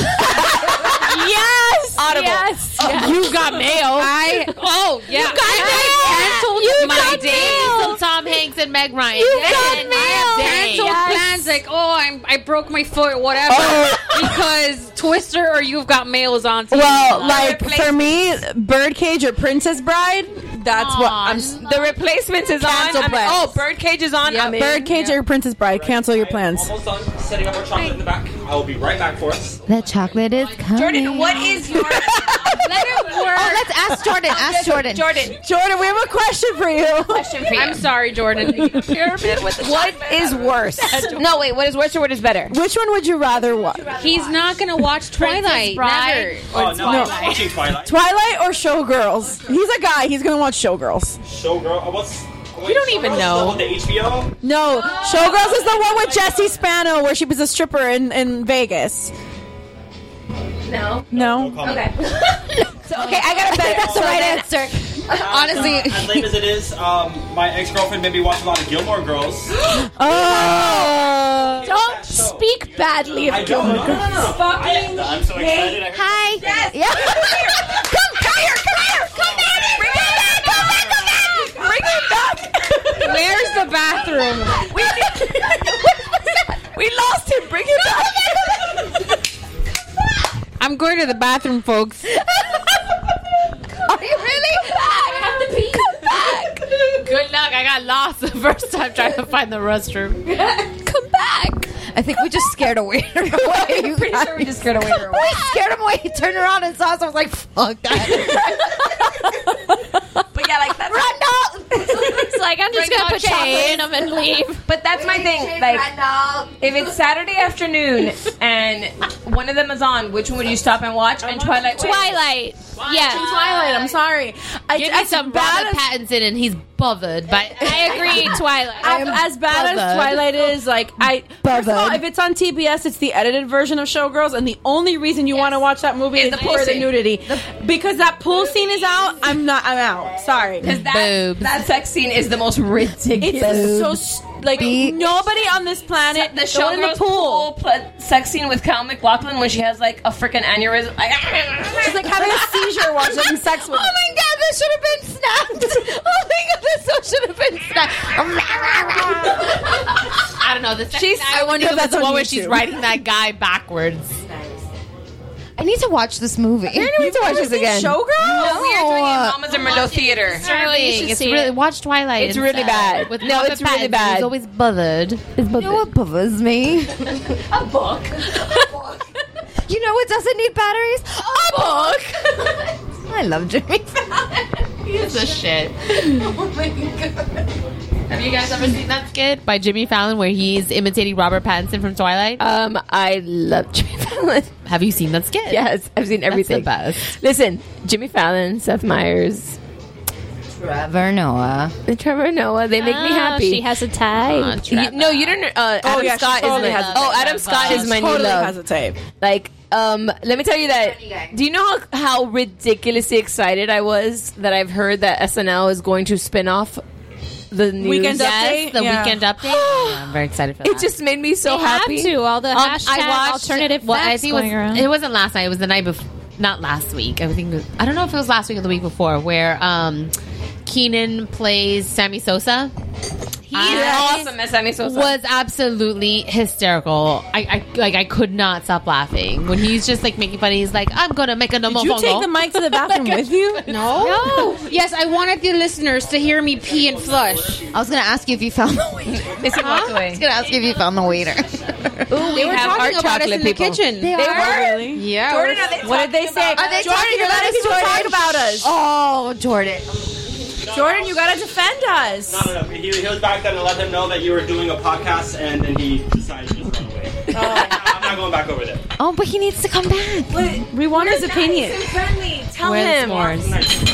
Yes! Audible. Yes. You got mail. Yeah. You got Canceled My days of Tom Hanks and Meg Ryan. I have canceled plans like, I broke my foot, whatever, because Twister or You've Got Mail is on TV. Well, like, for me, Birdcage or Princess Bride, that's what I'm... The Replacements is Cancel on. plans. Birdcage is on. Yeah, Birdcage or Princess Bride, cancel your plans. Almost done setting up our chocolate in the back. I will be right back for us. The chocolate is coming. Jordan, what is your... Let it work. Oh, let's ask Jordan. Ask Jordan. Jordan, we have a question for you. I'm sorry, Jordan. What is worse? No, wait. What is worse or what is better? Which one would you rather watch? He's not going to watch Twilight. Never. Oh, no, I'm watching Twilight. Twilight or Showgirls? He's a guy. He's going to watch Showgirls. Showgirl. What's You don't even know. The HBO? No, Showgirls is the one with Jessie Spano where she was a stripper in Vegas. No. No. Okay. So, okay, I gotta bet that's the right answer. Honestly, as lame as it is, my ex-girlfriend made me watch a lot of Gilmore Girls. Don't speak badly of Gilmore Girls. No. I'm so excited. Hi. Yes. Yeah. Come here. Bring it back. Where's the bathroom? We lost him. Bring it back. I'm going to the bathroom, folks. Are you really? I have to pee. Come back. Good luck. I got lost the first time trying to find the restroom. Come back. I think we just scared a waiter away. Pretty sure we just scared a waiter away. We scared him away. He turned around and saw us. I was like, fuck that. But yeah, like that's It's like I'm just gonna put chocolate in them and leave. But that's my thing. Like, if it's Saturday afternoon and one of them is on, which one would you stop and watch? And Twilight. Twilight. Yeah, Twilight. I'm sorry. Give me some Robert Pattinson and he's bothered. But I agree. Twilight. As bad as Twilight is, like first of all, if it's on TBS, it's the edited version of Showgirls, and the only reason you want to watch that movie is for the nudity. Because that pool scene is out. I'm out. Sorry. Because that sex scene is the most ridiculous. It's so nobody on this planet. The Showgirls pool sex scene with Cal McLaughlin when she has like a freaking aneurysm. She's like having a seizure while she's having sex with. Oh my god, this should have been snapped. Oh my god, this should have been snapped. I don't know. I wonder if that's the one where she's riding that guy backwards. I need to watch this movie. You need to watch this again. Showgirls? No, we are doing it in Mamas and Merlot Theater. It's really watch Twilight. It's really bad. With No, it's really bad. He's always bothered. You know what bothers me? A book. You know what doesn't need batteries? A book. I love Jimmy Fallon. He's a shit. Oh my god. Have you guys ever seen that skit by Jimmy Fallon where he's imitating Robert Pattinson from Twilight? I love Jimmy Fallon. Have you seen that skit? Yes, I've seen everything. That's the best. Listen, Jimmy Fallon, Seth Meyers, Trevor Noah. Trevor Noah, they make me happy. She has a type. No, you don't. Adam Scott totally is has my. a type. Adam Scott is my new Totally love. has a type. Like, let me tell you that. Do you know how ridiculously excited I was that I've heard that SNL is going to spin off the news? Weekend Update? The Yeah. Weekend Update. Yeah, I'm very excited for that. It just made me so They happy. have to. All the hashtag alternative Well, I facts think going around. it wasn't last night. It was the night before. Not last week. I think. I don't know if it was last week or the week before, where Keenan plays Sammy Sosa. He's awesome as Sammy Sosa. Was absolutely hysterical. I could not stop laughing when he's just like making fun. He's like, I'm gonna make a no Did you take the mic to the bathroom with you? No. Yes, I wanted the listeners to hear me pee and flush. I was going to ask you if you found the waiter. Missy walked away. I was going to ask you if you found the waiter. They were talking about us in the kitchen. They were? Really? Yeah. Jordan, What did they say? Are they Jordan, talking you about gotta us, people Jordan? talk about us. Oh, Jordan. Jordan, you gotta defend us. No. He was back then to let them know that you were doing a podcast, and then he decided to just run away. I'm not going back over there. Oh, but he needs to come back. We want his opinion. Friendly. Tell Where's him. Mars?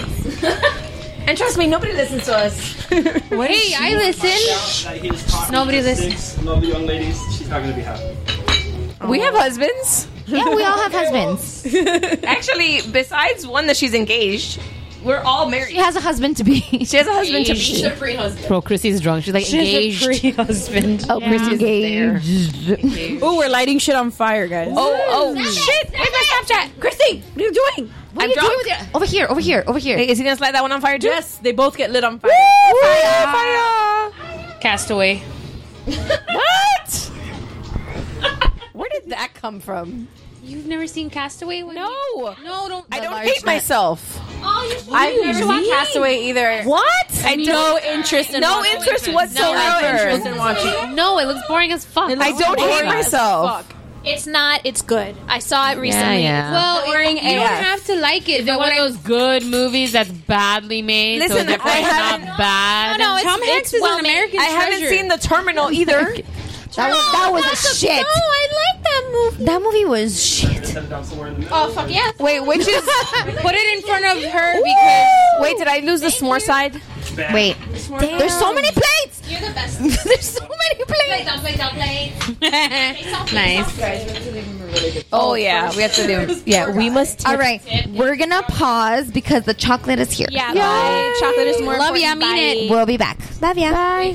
And trust me, nobody listens to us. Hey, I listen. Nobody listens. 6 lovely young ladies. She's not going to be happy. We have husbands. Yeah, we all have husbands. Actually, besides one that she's engaged, we're all married. She has a husband to be. She has a husband to be. She's a pre-husband. Bro, Chrissy's drunk. She's like engaged. Pre-husband. Oh, Chrissy's engaged. Oh, we're lighting shit on fire, guys. Oh, shit. Where's my Snapchat? Christy, what are you doing? What are you doing with your... Over here. Hey, is he going to light that one on fire too? Yes, they both get lit on fire. Fire. Castaway. What? Where did that come from? You've never seen Castaway? No. No, don't. I don't hate myself. Oh, you should. I've never watched Castaway either. What? I no interest in no watching. interest No whatsoever. interest in watching. No, it looks boring as fuck. I don't hate myself. It's not. It's good. I saw it recently. Yeah. Well, Boring you don't AF. have to like it. Is it one of those good movies that's badly made? Listen, so therefore I it's haven't- not bad. No, it's, Tom Hanks is well an made. American I haven't treasure. seen The Terminal either. That was a shit. No, I like that movie. That movie was shit. Oh fuck yes. Wait, which is... Put it in front of her because Wait, did I lose the s'more side? Wait. There's so many plates. You're the best. There's so many plates. Nice. Oh yeah, we have to do. Yeah, we must. All right, we're gonna pause because the chocolate is here. Yeah, bye. Chocolate is more Love important. ya, mean it. We'll be back. Love ya. Bye.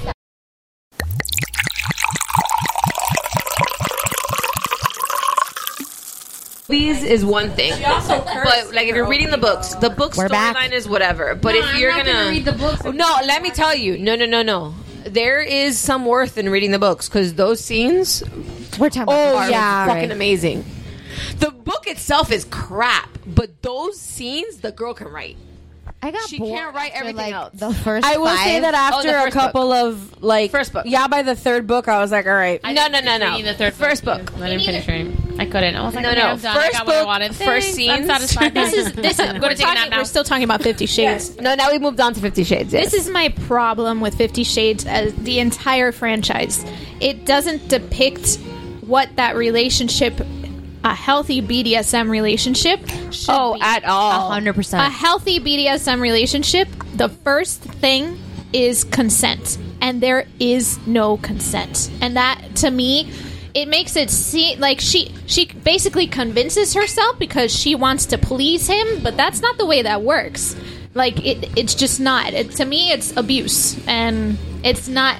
Movies is one thing, but like if you're reading the books, the book We're back. storyline is whatever. But if you're gonna read the books, no, let me tell you, no. There is some worth in reading the books because those scenes, we're talking are yeah, fucking right. amazing. The book itself is crap, but those scenes, the girl can write. I got She bored can't write after, everything like, else. The first I will five. say that after the a first couple of like First book. yeah, by the third book, I was like, all right. No. Reading the third First book. I didn't finish reading. I couldn't. I was like, No. okay, I'm done. I First got what I book, wanted. first Thanks. scenes. I'm satisfied. This is I'm going to take a nap now. we're still talking about 50 Shades. No, now we moved on to 50 Shades. Yes. This is my problem with 50 Shades as the entire franchise. It doesn't depict what that relationship, a healthy BDSM relationship, should be. at all. 100%. A healthy BDSM relationship, the first thing is consent. And there is no consent. And that, to me, it makes it seem like she basically convinces herself because she wants to please him, but that's not the way that works. Like, it's just not. To me, it's abuse. And it's not...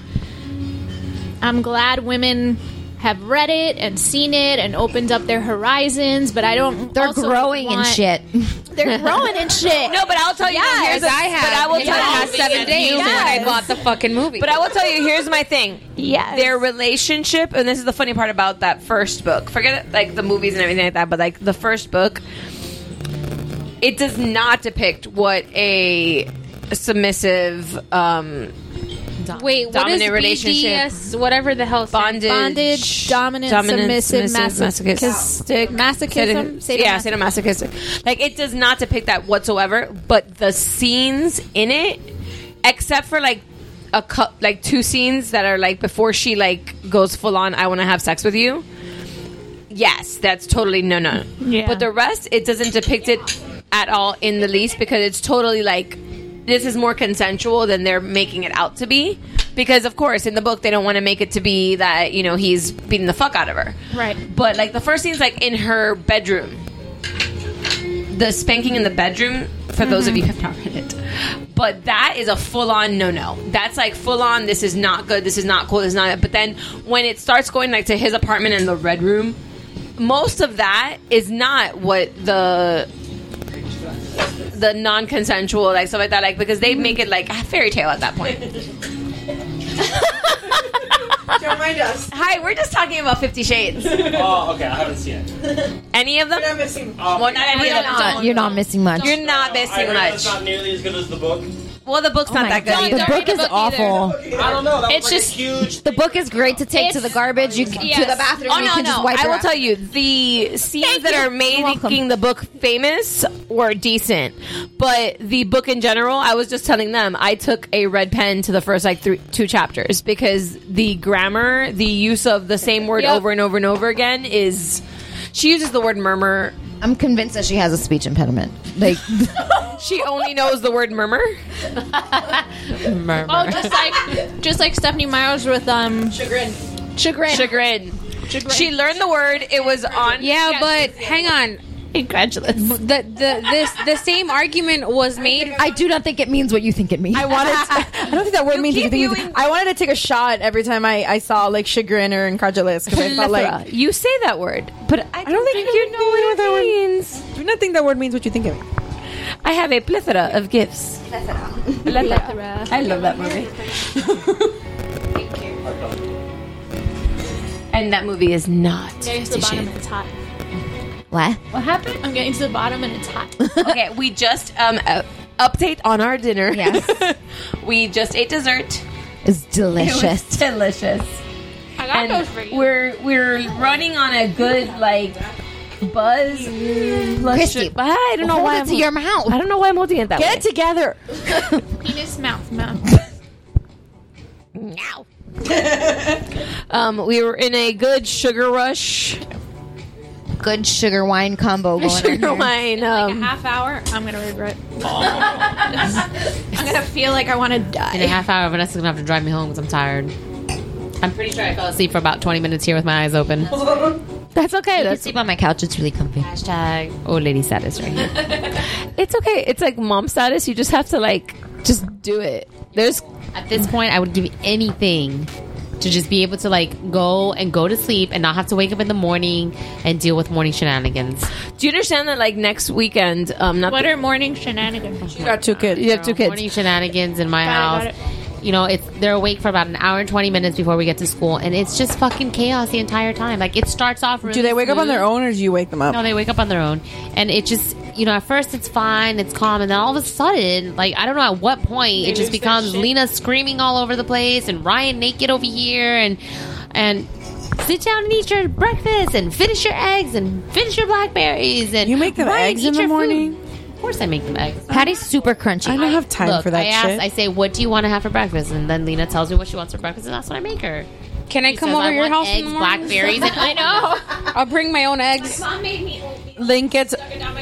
I'm glad women have read it and seen it and opened up their horizons, but I don't... They're also growing in want- shit. They're growing in shit. No, but I'll tell you. Yes. Here's As I have. But I will in the tell you. past 7 days when I bought the fucking movie. But I will tell you. Here's my thing. Yes. Their relationship, and this is the funny part about that first book. Forget like the movies and everything like that, but like the first book, it does not depict what a submissive. Wait, what is dominant relationship? BDS, whatever the hell? Bondage, dominant, submissive, masochistic, masochism, sadomasochistic. Like it does not depict that whatsoever. But the scenes in it, except for like like two scenes that are like before she like goes full on, I want to have sex with you. Yes, that's totally no. Yeah. But the rest, it doesn't depict it at all in the least because it's totally like. This is more consensual than they're making it out to be. Because, of course, in the book, they don't want to make it to be that, you know, he's beating the fuck out of her. Right. But, like, the first scene's, like, in her bedroom. The spanking in the bedroom, for those of you who have not read it. But that is a full-on no-no. That's, like, full-on, this is not good, this is not cool, this is not... But then, when it starts going, like, to his apartment in the red room, most of that is not what the non-consensual, like, stuff like that, like, because they make it, like, a fairy tale at that point. Don't mind us. Hi, we're just talking about 50 Shades. Oh, okay, I haven't seen it. Any of them? We're not missing. Well, not any of them. You're not missing much. You're not I missing heard much. it's not nearly as good as the book. Well, the book's not that good God, either. the book is awful. I don't know. That It's was like just- a huge. The book is great to take to the garbage. You to the bathroom. Oh you no, can just no! wipe I it will out. tell you, the scenes that are making the book famous were decent, but the book in general, I was just telling them, I took a red pen to the first like 2 chapters because the grammar, the use of the same word over and over and over again is. She uses the word murmur. I'm convinced that she has a speech impediment. Like she only knows the word murmur. Murmur. Oh, just like Stephanie Myers with chagrin. She learned the word. It was on. Yeah, but hang on. Congratulations. The same argument was made. I do not think it means what you think it means. I don't think that word means anything. I wanted to take a shot every time I saw like chagrin or incredulous because I felt like you say that word, but I don't think you know what it means. I do not think that word means what you think it means. I have a plethora of gifts. Plethora. I love that movie. And that movie is not. Getting to the bottom and it's hot. What? What happened? I'm getting to the bottom and it's hot. Okay, we just update on our dinner. Yes. We just ate dessert. It's delicious. It was delicious. I got And those for you. we're running on a good like buzz. Christy, I don't know why hold it to your mouth. I don't know why I'm holding it that way. Get it together. Penis mouth. Meow. We were in a good sugar rush. good sugar wine combo going on Sugar here. wine. Like a half hour, I'm gonna regret. I'm gonna feel like I want to die. In a half hour, Vanessa's gonna have to drive me home because I'm tired. I'm pretty sure I fell asleep for about 20 minutes here with my eyes open. That's okay. You can sleep on my couch. It's really comfy. Hashtag old lady status right here. It's okay. It's like mom status. You just have to like just do it. There's At this point, I would give anything to just be able to like go to sleep and not have to wake up in the morning and deal with morning shenanigans. Do you understand that like next weekend? What are morning shenanigans? You got 2 kids. You have 2 kids. Morning shenanigans in my Got house. You know, they're awake for about an hour and 20 minutes before we get to school, and it's just fucking chaos the entire time. Like, it starts off really Do they wake up on smooth. their own, or do you wake them up? No, they wake up on their own. And it just, you know, at first it's fine, it's calm, and then all of a sudden, like, I don't know at what point, it just becomes Lena screaming all over the place, and Ryan naked over here, and sit down and eat your breakfast, and finish your eggs, and finish your blackberries, and You make them Ryan, eggs eat in the your morning? food. Of course I make them eggs. Patty's super crunchy. I don't have time Look, for that I ask, shit. I say, what do you want to have for breakfast? And then Lena tells me what she wants for breakfast, and that's what I make her. Can I She come says, over I your want house eggs, in the morning? blackberries, and I know. I'll bring my own eggs. Mom made me Link gets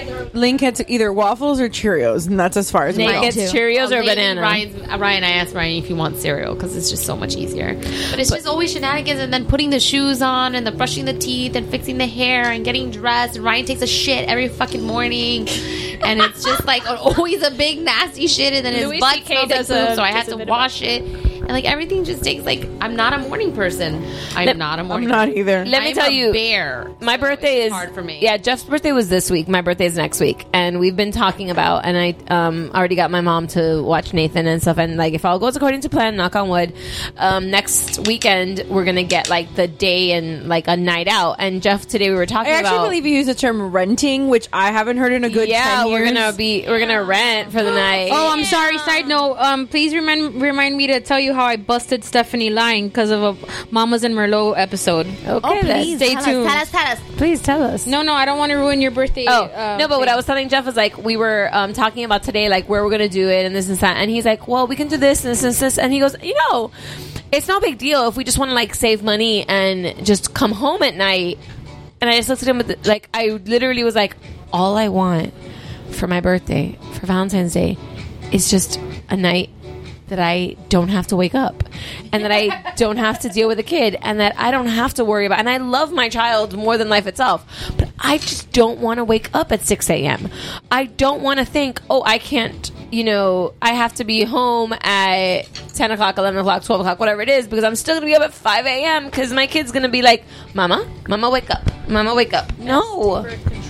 either waffles or Cheerios, and that's as far as Nate mine gets Cheerios or lately, banana. Ryan, I asked Ryan if he wants cereal because it's just so much easier. But it's just always shenanigans, and then putting the shoes on, and then brushing the teeth, and fixing the hair, and getting dressed. And Ryan takes a shit every fucking morning, and it's just like always a big nasty shit, and then his Louis butt CK smells like does poop, a- so I does have a to bit wash it. And like everything just takes like I'm not a morning person. I'm not a morning. I'm not person. either. Let me I'm tell a you, bear. my birthday is hard for me. Yeah, Jeff's birthday was this week. My birthday is next week, and we've been talking about. And I already got my mom to watch Nathan and stuff. And like, if all goes according to plan, knock on wood, next weekend we're gonna get like the day and like a night out. And Jeff, today we were talking I actually about. believe you use the term renting, which I haven't heard in a good 10 years. we're gonna rent for the night. Oh, I'm sorry. Side note, please remind me to tell you how I busted Stephanie lying because of a Mamas and Merlot episode. Okay, then. Stay tuned. Tell us. Please tell us. No, I don't want to ruin your birthday. Oh no, but what thing. I was telling Jeff was like we were talking about today, like where we're gonna do it and this and that, and he's like, well, we can do this and this and this, and he goes, you know, it's no big deal if we just want to like save money and just come home at night. And I just looked at him with like I literally was like, all I want for my birthday, for Valentine's Day, is just a night that I don't have to wake up and that I don't have to deal with a kid and that I don't have to worry about. And I love my child more than life itself, but I just don't want to wake up at 6 a.m. I don't want to think, oh, I can't, you know, I have to be home at 10 o'clock, 11 o'clock, 12 o'clock, whatever it is, because I'm still going to be up at 5 a.m. because my kid's going to be like, Mama, wake up. Mama, wake up. No.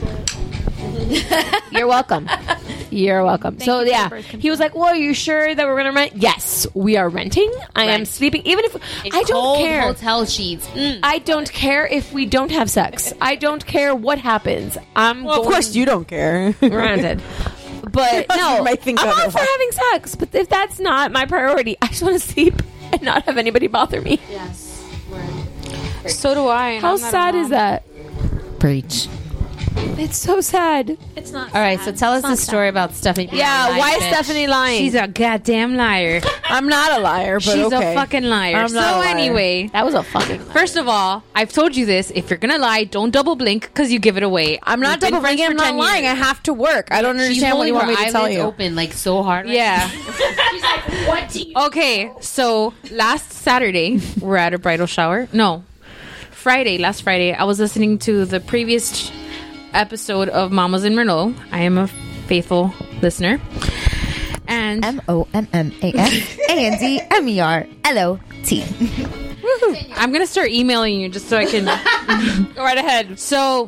You're welcome. You're welcome. So yeah, he was like, well, are you sure that we're going to rent? Yes, we are renting. I am sleeping. Even if I don't cold care. hotel sheets. I don't care if we don't have sex. I don't care what happens. Well, of course you don't care. Granted. But no, You might think I'm all otherwise. for having sex. But if that's not my priority, I just want to sleep and not have anybody bother me. Yes. So do I. and How I'm not a sad mom. is that? Preach. It's so sad. It's not. All right, so tell us the story about Stephanie. being a Yeah, liar, why is bitch. Stephanie lying? She's a goddamn liar. I'm not a liar, but She's okay. a fucking liar. I'm So not a liar. anyway, that was a fucking lie. first of all, I've told you this. If you're gonna lie, don't double blink because you give it away. I'm not We've been double friends blinking. I'm for not 10 lying. I years. have to work. I don't She's understand what you want holding me her to tell eyelids you. open like so hard. Right Yeah. She's like, what do you? Okay, so last Saturday, we're at a bridal shower. No, last Friday, I was listening to the previous episode of Mamas and Merlot. I am a faithful listener. And MOMMASANDMERLOT. I'm going to start emailing you just so I can... Go right ahead. So,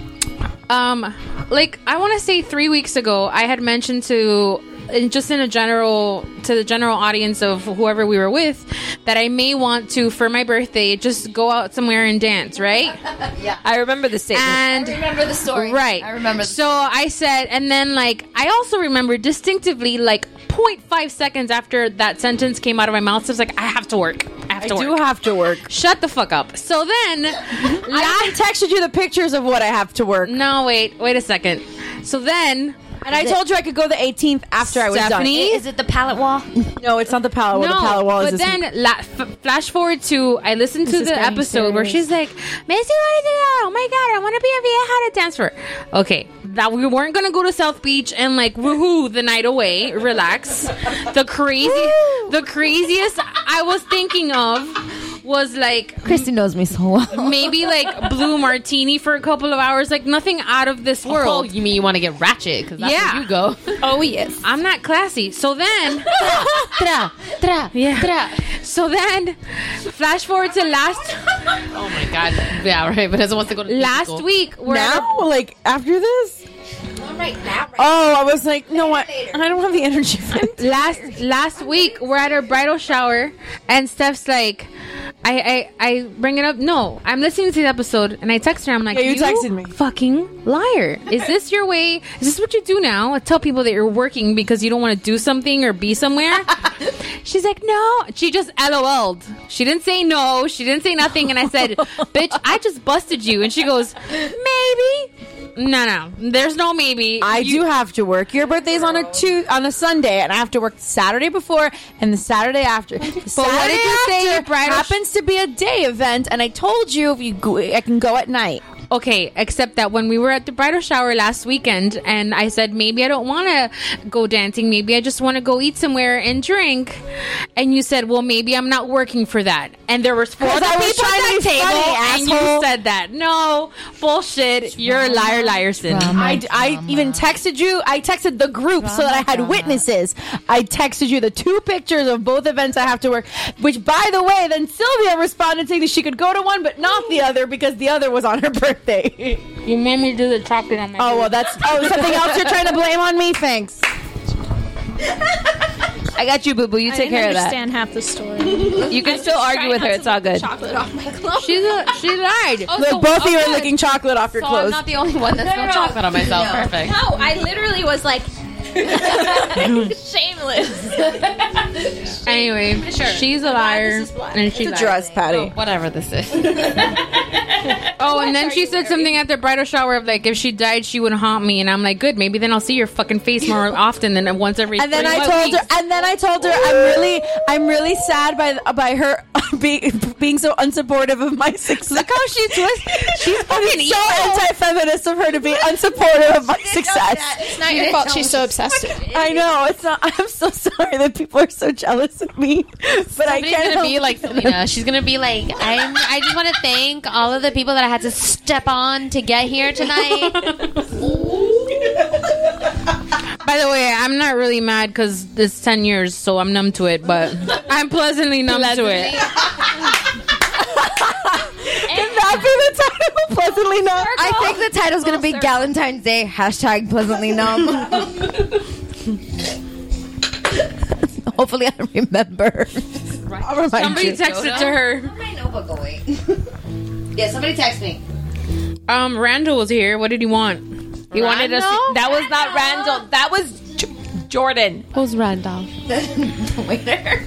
like, I want to say 3 weeks ago, I had mentioned to the general audience of whoever we were with, that I may want to, for my birthday, just go out somewhere and dance, right? Yeah. I remember the statement. And I remember the story. right. I remember. So I said, and then like I also remember distinctively, like 0.5 seconds after that sentence came out of my mouth, I was like, I have to work. I do have to work. Shut the fuck up. So then, I texted you the pictures of what I have to work. no, wait a second. So then, And I told you I could go the 18th after I was done. Is it the palette wall? No, it's not the palette wall. No, the palette wall is but this then flash forward to I listened to the episode where she's like, Missy, oh my god, I want to be a vieja to dance for. Okay, that we weren't gonna go to South Beach and like woohoo the night away, relax. The craziest I was thinking of was like Christy knows me so well. Maybe like blue martini for a couple of hours, like nothing out of this world. Oh, you mean you want to get ratchet? Because that's where you go. Oh yes, I'm not classy. So then, So then, flash forward to last. Oh my god! Yeah, right. Vanessa wants to go to last week. We're now, like after this. Oh, I was like, no, what? I don't have the energy for it. Last week we're at our bridal shower, and Steph's like, I bring it up. No, I'm listening to the episode, and I text her. I'm like, you texted me, fucking liar. Is this your way? Is this what you do now? I tell people that you're working because you don't want to do something or be somewhere. She's like, no. She just LOL'd. She didn't say no. She didn't say nothing. And I said, bitch, I just busted you. And she goes, maybe. No. There's no maybe. I do have to work. Your birthday's on a Sunday, and I have to work the Saturday before and the Saturday after. The what Saturday did you say your after bridal happens to be a day event, and I told you if you go, I can go at night. Okay, except that when we were at the bridal shower last weekend, and I said, maybe I don't want to go dancing. Maybe I just want to go eat somewhere and drink. And you said, well, maybe I'm not working for that. And there was 4 other people at that table, and you said that. No, bullshit. You're a liar, Liarson. I even texted you. I texted the group so that I had witnesses. I texted you the 2 pictures of both events I have to work, which, by the way, then Sylvia responded saying that she could go to one, but not the other because the other was on her birthday. You made me do the chocolate on my well, that's something else you're trying to blame on me? Thanks. I got you, boo-boo. You take care of that. I understand half the story. You can still argue with her. It's all good. Chocolate off my clothes. She lied. Look, both of you are licking chocolate off your So clothes. I'm not the only one that spilled chocolate on myself. No. Perfect. No, I literally was like shameless. Anyway, she's a liar. And she It's a dress, Patty. Oh, whatever this is. Oh, and then she said something at the bridal shower of like, if she died, she would haunt me. And I'm like, good, maybe then I'll see your fucking face more often than once every. And then I told her, I'm really sad by her being so unsupportive of my success. Look how she's fucking so anti-feminist of her to be unsupportive of my success. It's not your fault. She's so obsessed. I know it's not. I'm so sorry that people are so jealous of me. But I can't gonna be like Selena. She's gonna be like, I just want to thank all of the people that I had to step on to get here tonight. By the way, I'm not really mad because it's 10 years, so I'm numb to it. But I'm pleasantly numb to it. Can that be the title? Pleasantly numb. I think the title's gonna be Galentine's Day # pleasantly numb. Hopefully, I remember. I'll remind Somebody you. texted to her. Where'd my notebook go? Wait. Yeah, somebody text me. Randall was here. What did he want? He wanted us. That was not Randall. That was Jordan. Who's Randall? The waiter.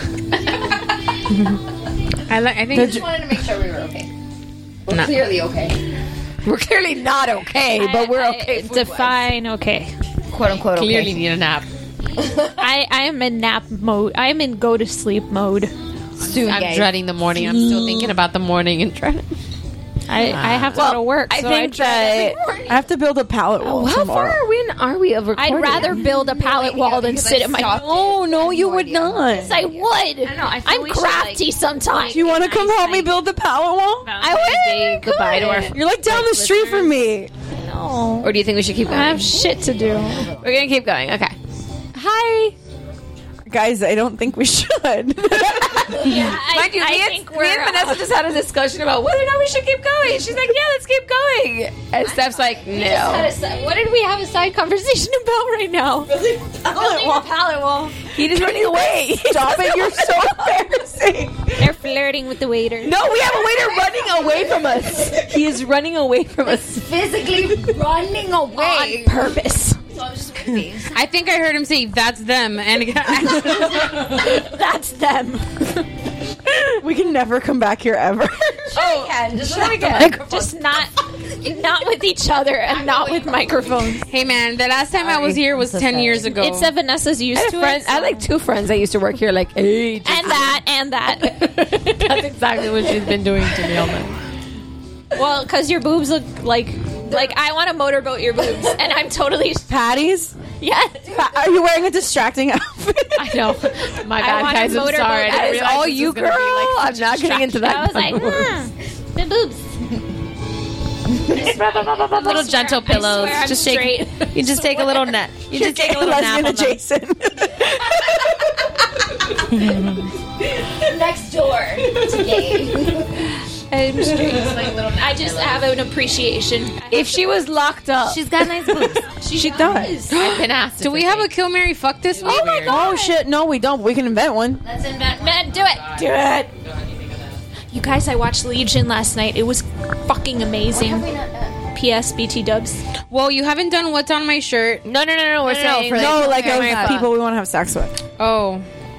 I think I just wanted to make sure we were okay. We're clearly okay. We're clearly not okay, but we're okay. Define okay. Quote unquote okay. Clearly need a nap. I am in nap mode. I am in go to sleep mode. Soon, I'm guys. dreading the morning. I'm still thinking about the morning and trying. I have to go to work. I so think that I have to build a pallet wall How tomorrow. far are we of recording? I'd rather build a pallet wall than sit in my. Oh no, you would not. Yes, I would. I know. I feel I'm we should, crafty sometimes. Do you want to come help me build the pallet wall? I would. Goodbye to our. You're like down the street from me. No. Or do you think we should keep going? I have shit to do. We're gonna keep going. Okay. Hi. Guys, I don't think we should. Mind you, me and Vanessa just had a discussion about whether or not we should keep going. She's like, yeah, let's keep going. And Steph's like, no. What did we have a side conversation about right now? Building a pallet wall. He just running away. Stop it. You're so embarrassing. They're flirting with the waiter. No, we have a waiter running away from us. He is running away from us. Physically running away On purpose. I think I heard him say, that's them. And That's them. We can never come back here ever. Just try again. Just not with each other and not with microphones. Hey man, the last time I was here was 10 years ago. It's that Vanessa's used to it. I had like 2 friends that used to work here like ages. And that. That's exactly what she's been doing to me all night. Well, because your boobs look like I want to motorboat your boobs, and I'm totally Patties? Yeah. Are you wearing a distracting outfit? I know. My bad, guys. I'm sorry. That is all you, girl. I'm not getting into that. I was like, the boobs. Little gentle pillows. Just take. You just take a little net. You just take a little nap on them. Next door today. I'm straight. I just have an appreciation. If she was locked up, she's got nice boobs. She does. I've been asked. Do we have a Kill Mary Fuck this week? Oh my god! Oh shit! No, we don't. But we can invent one. Let's invent. Man, do it. Do it. You guys, I watched Legion last night. It was fucking amazing. P.S. BT dubs. Well, you haven't done What's on My Shirt. No. We're saying like people we want to have sex with. Oh.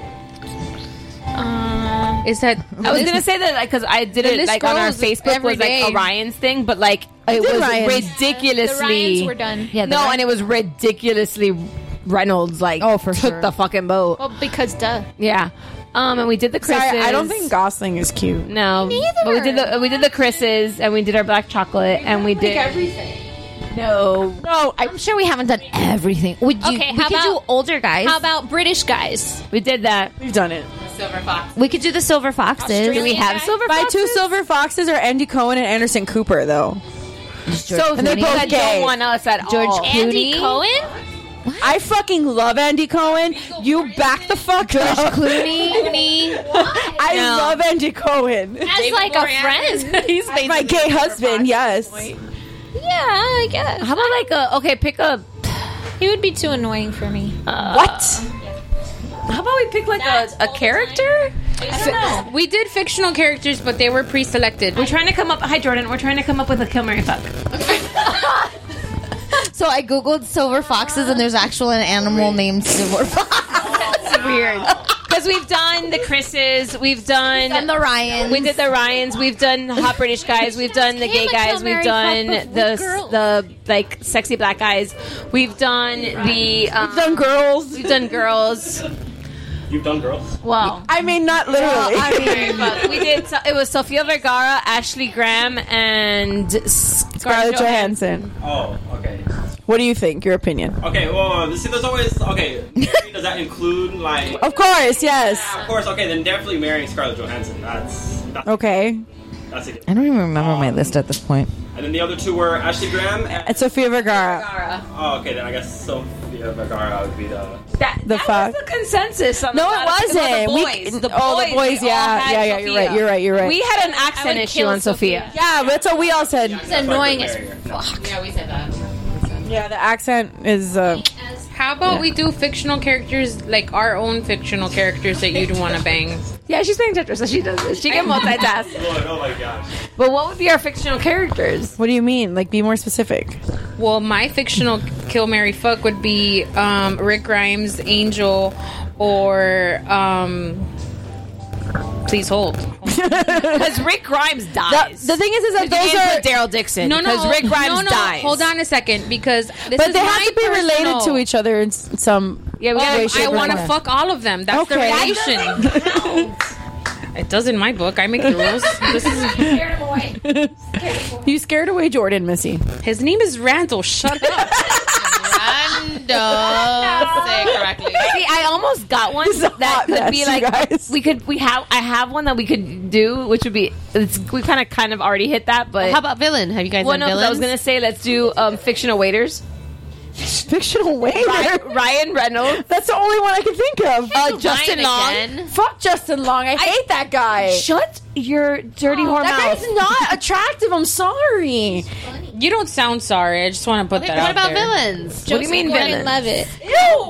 Is that? I was gonna say that because I did it like on our Facebook was like Orion's thing, but like it was ridiculously. The Ryans were done. Yeah, no, and it was ridiculously Reynolds like took the fucking boat. Well, because duh. Yeah. And we did the Chris's. Sorry, I don't think Gosling is cute. No, me neither. But we did the Chris's, and we did our black chocolate, and we did everything. No, I'm sure we haven't done everything. We could do older guys. How about British guys? We did that. We've done it. Silver Fox. We could do the Silver Foxes. Do we have Silver By Foxes? 2 Silver Foxes are Andy Cohen and Anderson Cooper, though. So and they're both that gay. don't want us at George all. Andy Clooney? Cohen? I fucking love Andy Cohen. You back the fuck up. Clooney. I love Andy Cohen. As like a friend. He's My gay husband, yes. Yeah, I guess. How about like pick a. He would be too annoying for me. What? How about we pick like a character? I don't know. We did fictional characters, but they were pre-selected. We're trying to come up. Hi, Jordan. We're trying to come up with a Kill Mary Fuck. So I googled Silver Foxes, and there's actually an animal named Silver Fox. That's weird. Because we've done the Chris's, we've done the Ryans. We did the Ryans. We've done hot British guys. We've done the gay guys. We've done the like sexy black guys. We've done the We've done girls. We've done girls. You've done girls? Well, I mean, not literally. we did. It was Sofia Vergara, Ashley Graham, and Scarlett Johansson. Oh, okay. What do you think? Your opinion? Okay, well, see, there's always... Okay, does that include, like... Of course, yes. Yeah, of course, okay, then definitely marrying Scarlett Johansson. That's okay. That's a good. I don't even remember my list at this point. And then the other two were Ashley Graham and Sofia Vergara. Oh, okay, then I guess Sofia Vergara would be the... That was the consensus. On No, the it wasn't. The boys. The boys. Yeah. You're right. We had an accent issue on Sophia. Yeah, that's what we all said. It's annoying as fuck. Yeah, we said that. Yeah, the accent is. How about we do fictional characters, like our own fictional characters that you'd want to bang? Yeah, she's playing Tetris, so she does this. She can multitask. Oh my gosh. But what would be our fictional characters? What do you mean? Like, be more specific. Well, my fictional Kill, Marry, Fuck would be Rick Grimes, Angel, or please hold. Because Rick Grimes dies. The thing is that those are Daryl Dixon. No, because Rick Grimes dies. Hold on a second, because this but is they my have to be personal. related to each other in some way, shape, I or want to form. fuck all of them. That's the relation. It does in my book. I make the rules. This is You scared away Jordan, Missy. His name is Randall. Shut up. Say it correctly. See, I almost got one that could be like I have one that we could do, which would be we kind of already hit that. But how about villain? Have you guys done villains? I was gonna say let's do fictional waiters. Fictional waiter? Ryan Reynolds. That's the only one I can think of. Justin Long. again. Fuck Justin Long. I hate that guy. Shut your dirty whore That mouth. guy's not attractive. I'm sorry. You don't sound sorry. I just want to put that What out about there. villains? What do you mean villains? Levitt.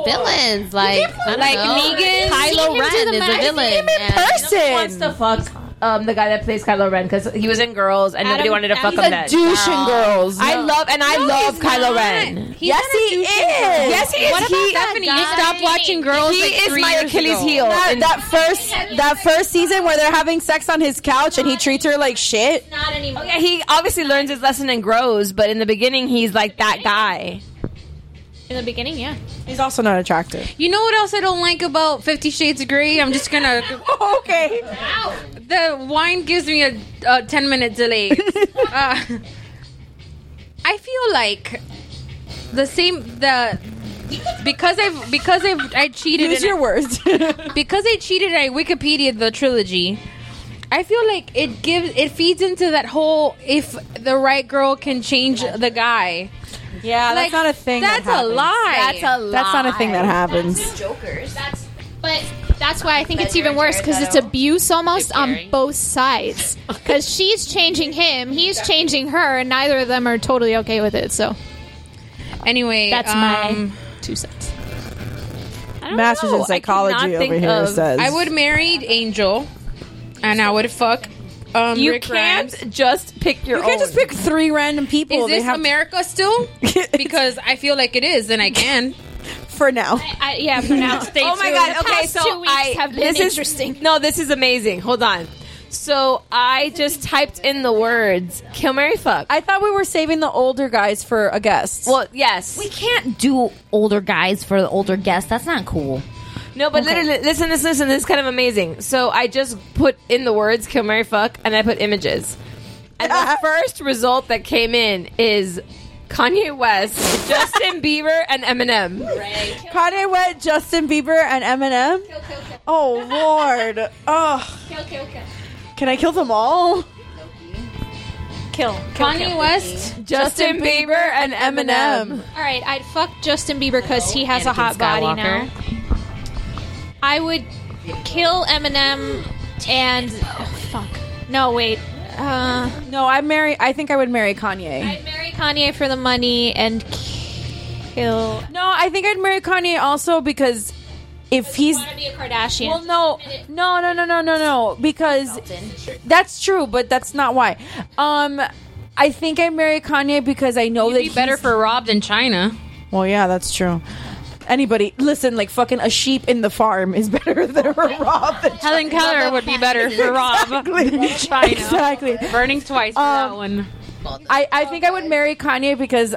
Villains like I don't know. Negan. Kylo Ren is a villain. Him in person. Wants to fuck the guy that plays Kylo Ren because he was in Girls and nobody wanted to fuck him. He's a then. douche in Girls. I love Kylo Ren. Yes, he is. Yes, he is. What about Stephanie? You stopped watching Girls. He like is 3 my years Achilles ago. heel. That first season where they're having sex on his couch and he treats her like shit. Not anymore. Yeah, he obviously learns his lesson and grows, but in the beginning, he's like that guy. In the beginning, yeah. He's also not attractive. You know what else I don't like about 50 Shades of Grey? I'm just gonna... Okay. The wine gives me a 10-minute delay. I feel like because I cheated. Use your words. Because I cheated, I Wikipedia'd the trilogy. I feel like it feeds into that whole if the right girl can change the guy. Yeah, that's not a thing. That's a lie. That's not a thing that happens. Jokers. That's why I think it's even worse because it's abuse almost on both sides. Because she's changing him, he's changing her, and neither of them are totally okay with it. So, anyway, that's my 2 cents. Masters in psychology over here says I would marry Angel, and I would fuck. You Rick can't Grimes. just pick your own. You can't just pick 3 random people. Is this America still? Because I feel like it is, and I can. For now. Yeah, for now. Oh my god. Okay, so 2 weeks have been interesting. No, this is amazing. Hold on. So I just typed in the words kill, marry, fuck. I thought we were saving the older guys for a guest. Well, yes. We can't do older guys for the older guests. That's not cool. No, but literally, listen. This is kind of amazing. So I just put in the words kill, marry, fuck, and I put images. And the first result that came in is Kanye West, Justin Bieber, and Eminem. Kanye West, Justin Bieber, and Eminem? Oh, Lord. Oh. Kill. Can I kill them all? Kill. Kanye West, Justin Bieber, and Eminem. All right, I'd fuck Justin Bieber because he has a hot body now. I would kill Eminem and... fuck. No, wait. No, I think I would marry Kanye. I'd marry Kanye for the money and kill... No, I think I'd marry Kanye also because if he's... I want to be a Kardashian. Well, no. Because that's true, but that's not why. I think I'd marry Kanye because I know You'd that be better for Rob than China. Well, yeah, that's true. Anybody, listen, like fucking a sheep in the farm is better than Rob. Helen Keller would be better for Rob. China. Exactly. Burning twice for that one. I think I would marry Kanye because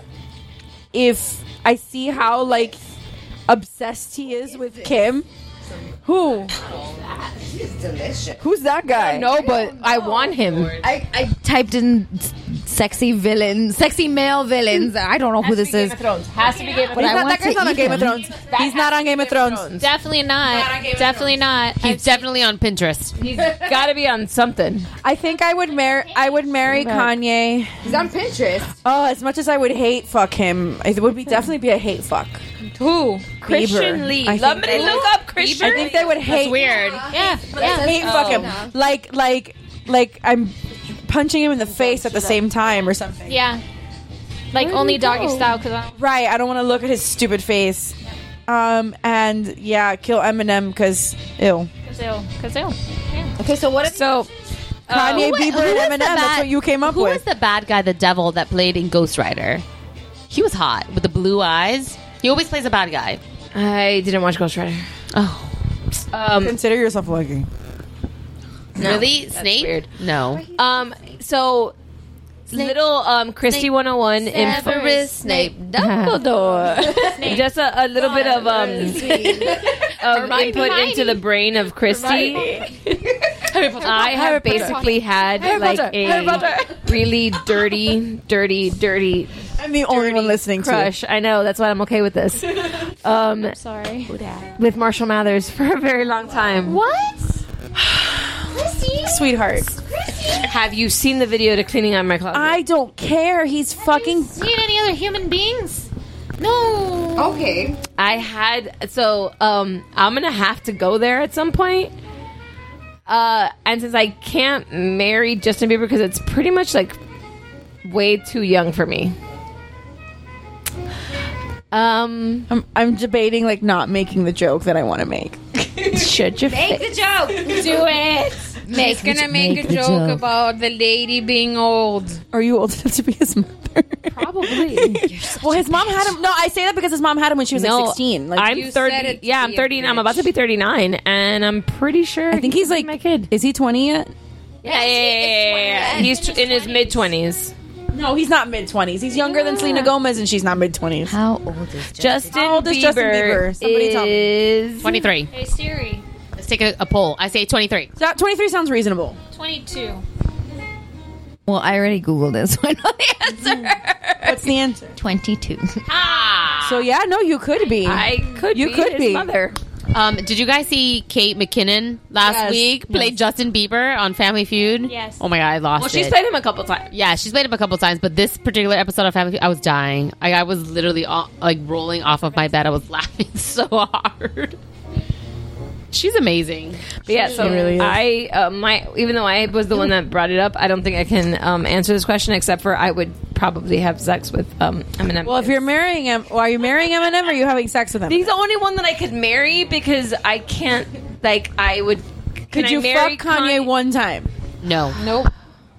if I see how like obsessed he is with Kim. Who? He's delicious. Who's that guy? No, but I want him. I typed in sexy male villains. I don't know who this is. Has to be Game of But Thrones. that guy's not on Game of Thrones. He's not on Game of Thrones. Definitely not. Definitely not. He's definitely on Pinterest. He's got to be on something. I think I would marry Kanye. He's on Pinterest. Oh, as much as I would hate fuck him, it would definitely be a hate fuck. Who? Christian Lee. Somebody look up Christian. I think they would hate. That's weird. Yeah. Hate fuck him. Like I'm punching him in the face at the same time or something. Yeah. Like only doggy style because Right. I don't want to look at his stupid face. And yeah, kill Eminem because ew. Because ill. Yeah. Okay, so what if Kanye, Bieber, and Eminem? That's what you came up Who with. was the bad guy, the devil that played in Ghost Rider? He was hot with the blue eyes. He always plays a bad guy. I didn't watch Ghost Rider. Oh. Consider yourself lucky. No, really? Snape? Weird. No. So little Christy 101 Severus Snape. Dumbledore. Just a little bit of input into the brain of Christy. I have basically had like a really dirty I'm the only one listening crush. I know, that's why I'm okay with this. I'm sorry. With Marshall Mathers for a very long time. What? Christy? Sweetheart. Have you seen the video to cleaning out my closet? I don't care. He's fucking. Seen any other human beings? No. Okay. I had I'm gonna have to go there at some point. And since I can't marry Justin Bieber because it's pretty much like way too young for me. I'm debating like not making the joke that I want to make. Should you Make the joke. Do it. He's gonna make a joke about the lady being old. Are you old enough to be his mother? Probably. Well, his mom had him. No, I say that because his mom had him when she was like 16. Like, I'm 30. Yeah, I'm 30. I'm about to be 39, and I'm pretty sure. I think he's like my kid. Is he 20 yet? Yeah. He's in his mid 20s. No, he's not mid 20s. He's younger than Selena Gomez, and she's not mid 20s. How old is Justin How old is Justin Bieber? Somebody tell me. is 23. Hey Siri. Let's take a poll. I say 23. So 23 sounds reasonable. 22. Well, I already Googled this. So I know the answer. What's the answer? 22. So yeah, no, you could be. You could be his mother. Did you guys see Kate McKinnon last week play Justin Bieber on Family Feud? Yes. Oh my god, I lost it. Well, she's played him a couple times. Yeah, she's played him a couple times, but this particular episode of Family Feud, I was dying. I was literally like rolling off of my bed. I was laughing so hard. She's amazing. But yeah, so really is. even though I was the one that brought it up, I don't think I can answer this question except for I would probably have sex with Eminem. Well, if you're marrying him, are you marrying Eminem or are you having sex with him? He's the only one that I could marry because I can't. Like, I would. Could you fuck Kanye one time? No. Nope.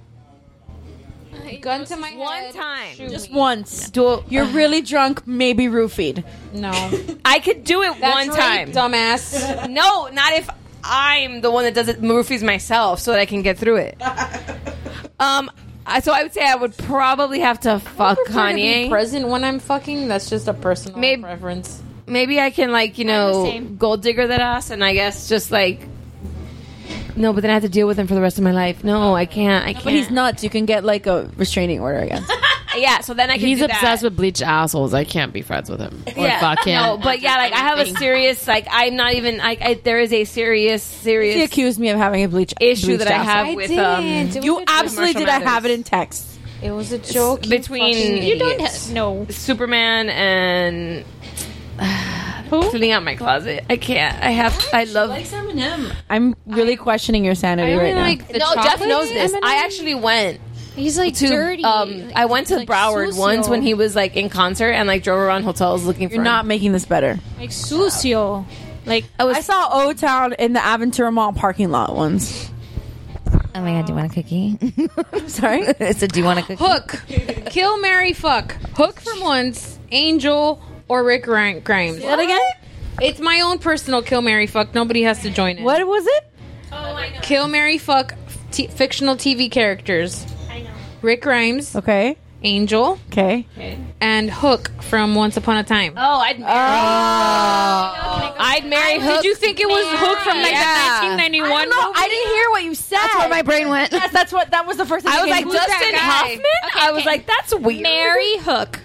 Gun to my one head. time, Just once. You're really drunk, maybe roofied. No. I could do it That's one right, time, dumbass. No, not if I'm the one that does it, roofies myself, so that I can get through it. So I would say I would probably have to fuck Prefer to be Kanye. present when I'm fucking. That's just a personal preference. Maybe I can, like, gold digger that ass, and I guess just like. No, but then I have to deal with him for the rest of my life. No, I can't. I can't. But he's nuts. You can get like a restraining order again. Yeah, so then I can. He's do obsessed that. with bleached assholes. I can't be friends with him or Yeah, fuck him. no, but yeah, like I have a serious, like I'm not even. there is a serious He accused me of having a bleach issue that I have I with. didn't. You absolutely did. Marshall I have it Mathers. in text. It was a joke. Between You don't know. Superman and cleaning out my closet. I can't. I love. Eminem. I'm really questioning your sanity right now. No, Jeff knows this. I actually went. He's like to, dirty. I went to Broward once when he was like in concert and like drove around hotels looking for You're him. not making this better. Like sucio. Like I saw O-Town in the Aventura Mall parking lot once. Oh my god, do you want a cookie? Sorry? I said, do you want a cookie? Hook. Kill, marry, fuck. Hook from once. Angel or Rick Grimes. Say that again? It's my own personal kill, marry, fuck. Nobody has to join in. What was it? Oh, I know. Kill, marry, fuck. Fictional TV characters. I know. Rick Grimes. Okay. Angel. Okay. And Hook from Once Upon a Time. Oh, I'd marry. I'd marry Hook. Did you think it was Hook from like the 1991 I don't know. I didn't hear what you said. That's where my brain went. Yes, that was the first thing. I was like, Who's that Dustin guy? Hoffman? Okay, I was like, that's weird. Marry Hook.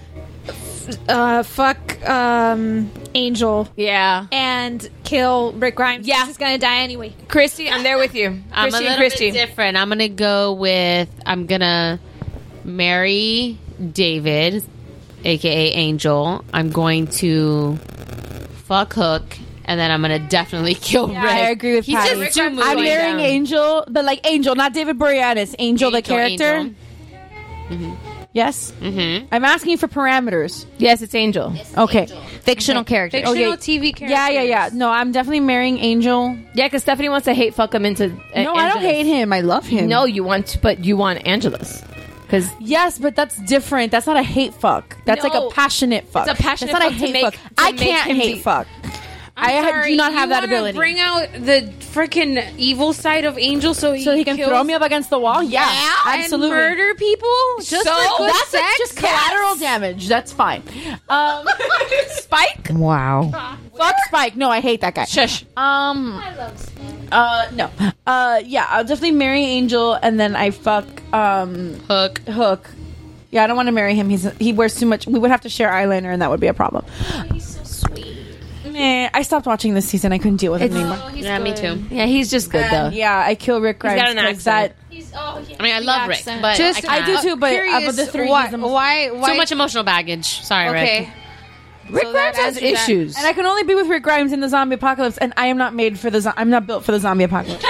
Fuck Angel. Yeah. And kill Rick Grimes. Yeah. He's gonna die anyway. Christy, I'm there with you. I'm a Christy and little Christy. bit different. I'm gonna marry David, aka Angel. I'm going to fuck Hook, and then I'm gonna definitely kill Yeah, Rick. I agree with He's Patty. just too moving I'm marrying down. Angel, but like Angel, not David Boreanaz. Angel, the character. Angel. Yes. Mm-hmm. I'm asking you for parameters. Yes, it's Angel. Okay. Fictional character. Fictional TV characters. Yeah. No, I'm definitely marrying Angel. Yeah, because Stephanie wants to hate fuck him into. No, I don't hate him. I love him. No, you want, but you want Angela's. Because Yes, but that's different. That's not a hate fuck. That's like No. a passionate fuck. It's a passionate That's not fuck a to hate make- fuck. to I make can't him hate be- fuck. I'm sorry, do not have you that wanna ability. Bring out the freaking evil side of Angel so he can kills throw me up against the wall? Yeah, absolutely. and murder people just So for good that's sex. just collateral damage. That's fine. Spike? Wow. Fuck Spike. No, I hate that guy. Shush. I love Spike. No. Yeah, I'll definitely marry Angel and then I fuck Hook. Yeah, I don't want to marry him. He wears too much. We would have to share eyeliner and that would be a problem. He's so sweet. Meh, I stopped watching this season. I couldn't deal with him anymore. Oh, he's Yeah, me good. too. Yeah, he's just good though. Yeah, I kill Rick Grimes. got an 'cause accent. He's, I mean, I love Rick, but Just I I do too, but curious, of the three, why, he's the most- why too much emotional baggage. Sorry, Okay. Rick. Rick So Grimes that has answers that. issues. And I can only be with Rick Grimes in the zombie apocalypse, and I am not made for I'm not built for the zombie apocalypse.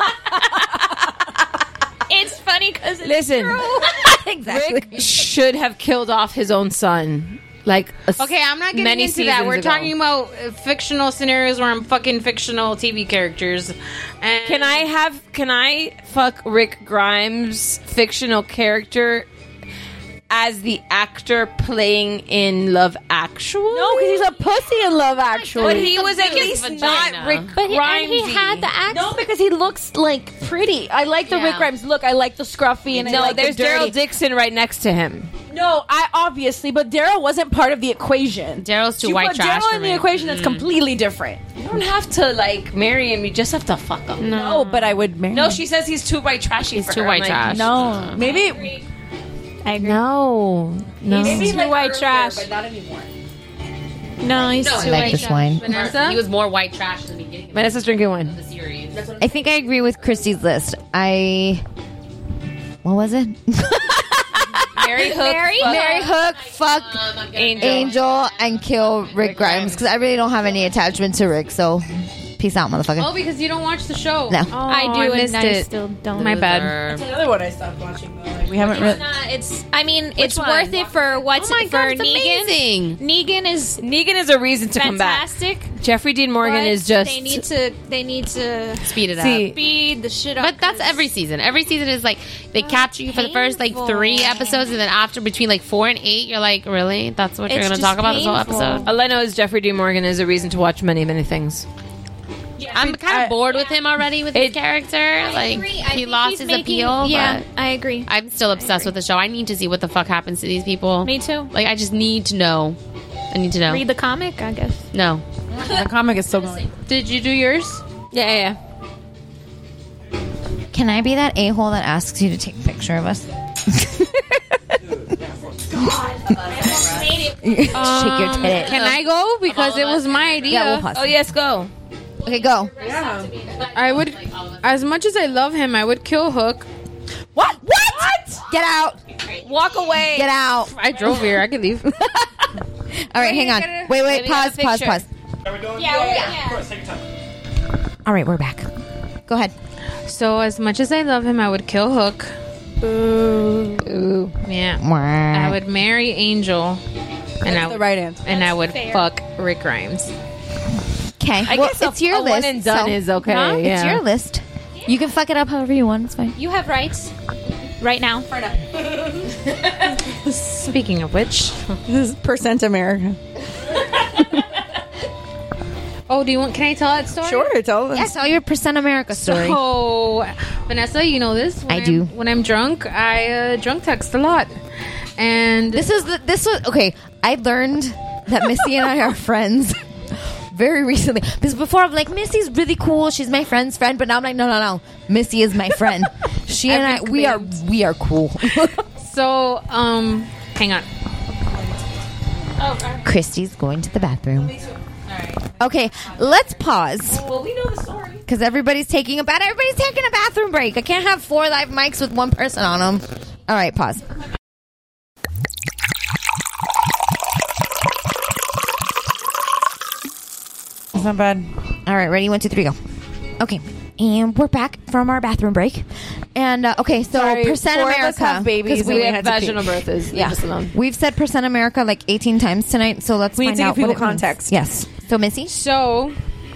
It's funny because Listen, Exactly. Rick should have killed off his own son. like Okay, I'm not getting many into that. seasons We're ago. talking about fictional scenarios where I'm fucking fictional TV characters. And Can I fuck Rick Grimes' fictional character as the actor playing in Love Actually? No, because he's a pussy in Love Actually. But he was at least not Rick Grimes. he had the accent. No, because he looks like pretty. I like the Rick Grimes look. I like the scruffy and I No, like there's the dirty. Daryl Dixon right next to him. No, I obviously, but Daryl wasn't part of the equation. Daryl's too You white put trash Daryl for in me. the equation that's completely different. You don't have to like marry him. You just have to fuck him. No, but I would marry. No, him. she says he's too white trashy. He's for too her. white I'm trash. like, No, maybe. I agree. No, He's too white trash. but not anymore. No, he's I too like white this trash. wine. Vanessa? He was more white trash in the beginning Vanessa's drinking wine. of the series. I think I agree with Christy's list. What was it? Mary Hook. Mary Hook, fuck Angel. Angel, and kill Rick Grimes because I really don't have any attachment to Rick. So, peace out, motherfucker. Oh, because you don't watch the show. No. Oh, I do, missed and I it. still don't. My bad. That's another one I stopped watching. Though. Like, we haven't really. I mean, it's one? worth it for what's Oh my for God, it's Negan. amazing. Negan is Negan is a reason to come back. fantastic. Jeffrey Dean Morgan but is just. They need to Speed it See, up. speed the shit up. But that's every season. Every season is like they capture you for the first like 3 episodes, and then after between like 4 and 8, you're like, really? That's what you're It's going to just talk about this whole painful. episode? All I know is Jeffrey Dean Morgan is a reason to watch many, many things. I'm kind of bored with him already with his character. Like he lost his appeal. Yeah, but I agree. I'm still obsessed with the show. I need to see what the fuck happens to these people. Me too. Like I just need to know. I need to know. Read the comic, I guess. No. The comic is still going. Did you do yours? Yeah. Can I be that a-hole that asks you to take a picture of us? Shake your tit. Can I go? Because it was my idea. Yeah, we'll pause. Oh, yes, go. Okay, go. I would, as much as I love him, I would kill Hook. What? Get out. Walk away. Get out. I drove here. I could leave. All right, hang on. Wait, Let me have pause. a picture. Are we going? Yeah. Of course, take your time. All right, we're back. Go ahead. So as much as I love him, I would kill Hook. Ooh. Yeah. I would marry Angel. And That's the right answer. And I would fuck Rick Grimes. Okay. I Well, guess it's your a list. one and done so- is okay. Huh? Yeah. It's your list. You can fuck it up however you want. It's fine. You have rights. Right now. Speaking of which, This is Percent America. oh, do you want? Can I tell that story? Sure, tell us. Yes, tell your Percent America story. So, Vanessa, you know this. When I do. When I'm drunk, I drunk text a lot, and This was okay. I learned that Missy and I are friends very recently. Because before I'm like, Missy's really cool. She's my friend's friend. But now I'm like, no. Missy is my friend. She and I, we are cool. so hang on. Christy's going to the bathroom. Okay, let's pause. Well, we know the story. Because everybody's taking a bathroom break. I can't have 4 live mics with 1 person on them. All right, pause. It's not bad. All right, ready? 1, 2, 3, go. Okay, and we're back from our bathroom break. And okay, so Sorry, Percent 4 of us America. have babies 'cause and We we have had to pee. vaginal births. Leave Yeah, us alone. we've said Percent America like 18 times tonight. So let's We need find to give out people what it means. context. Yes. So Missy, So,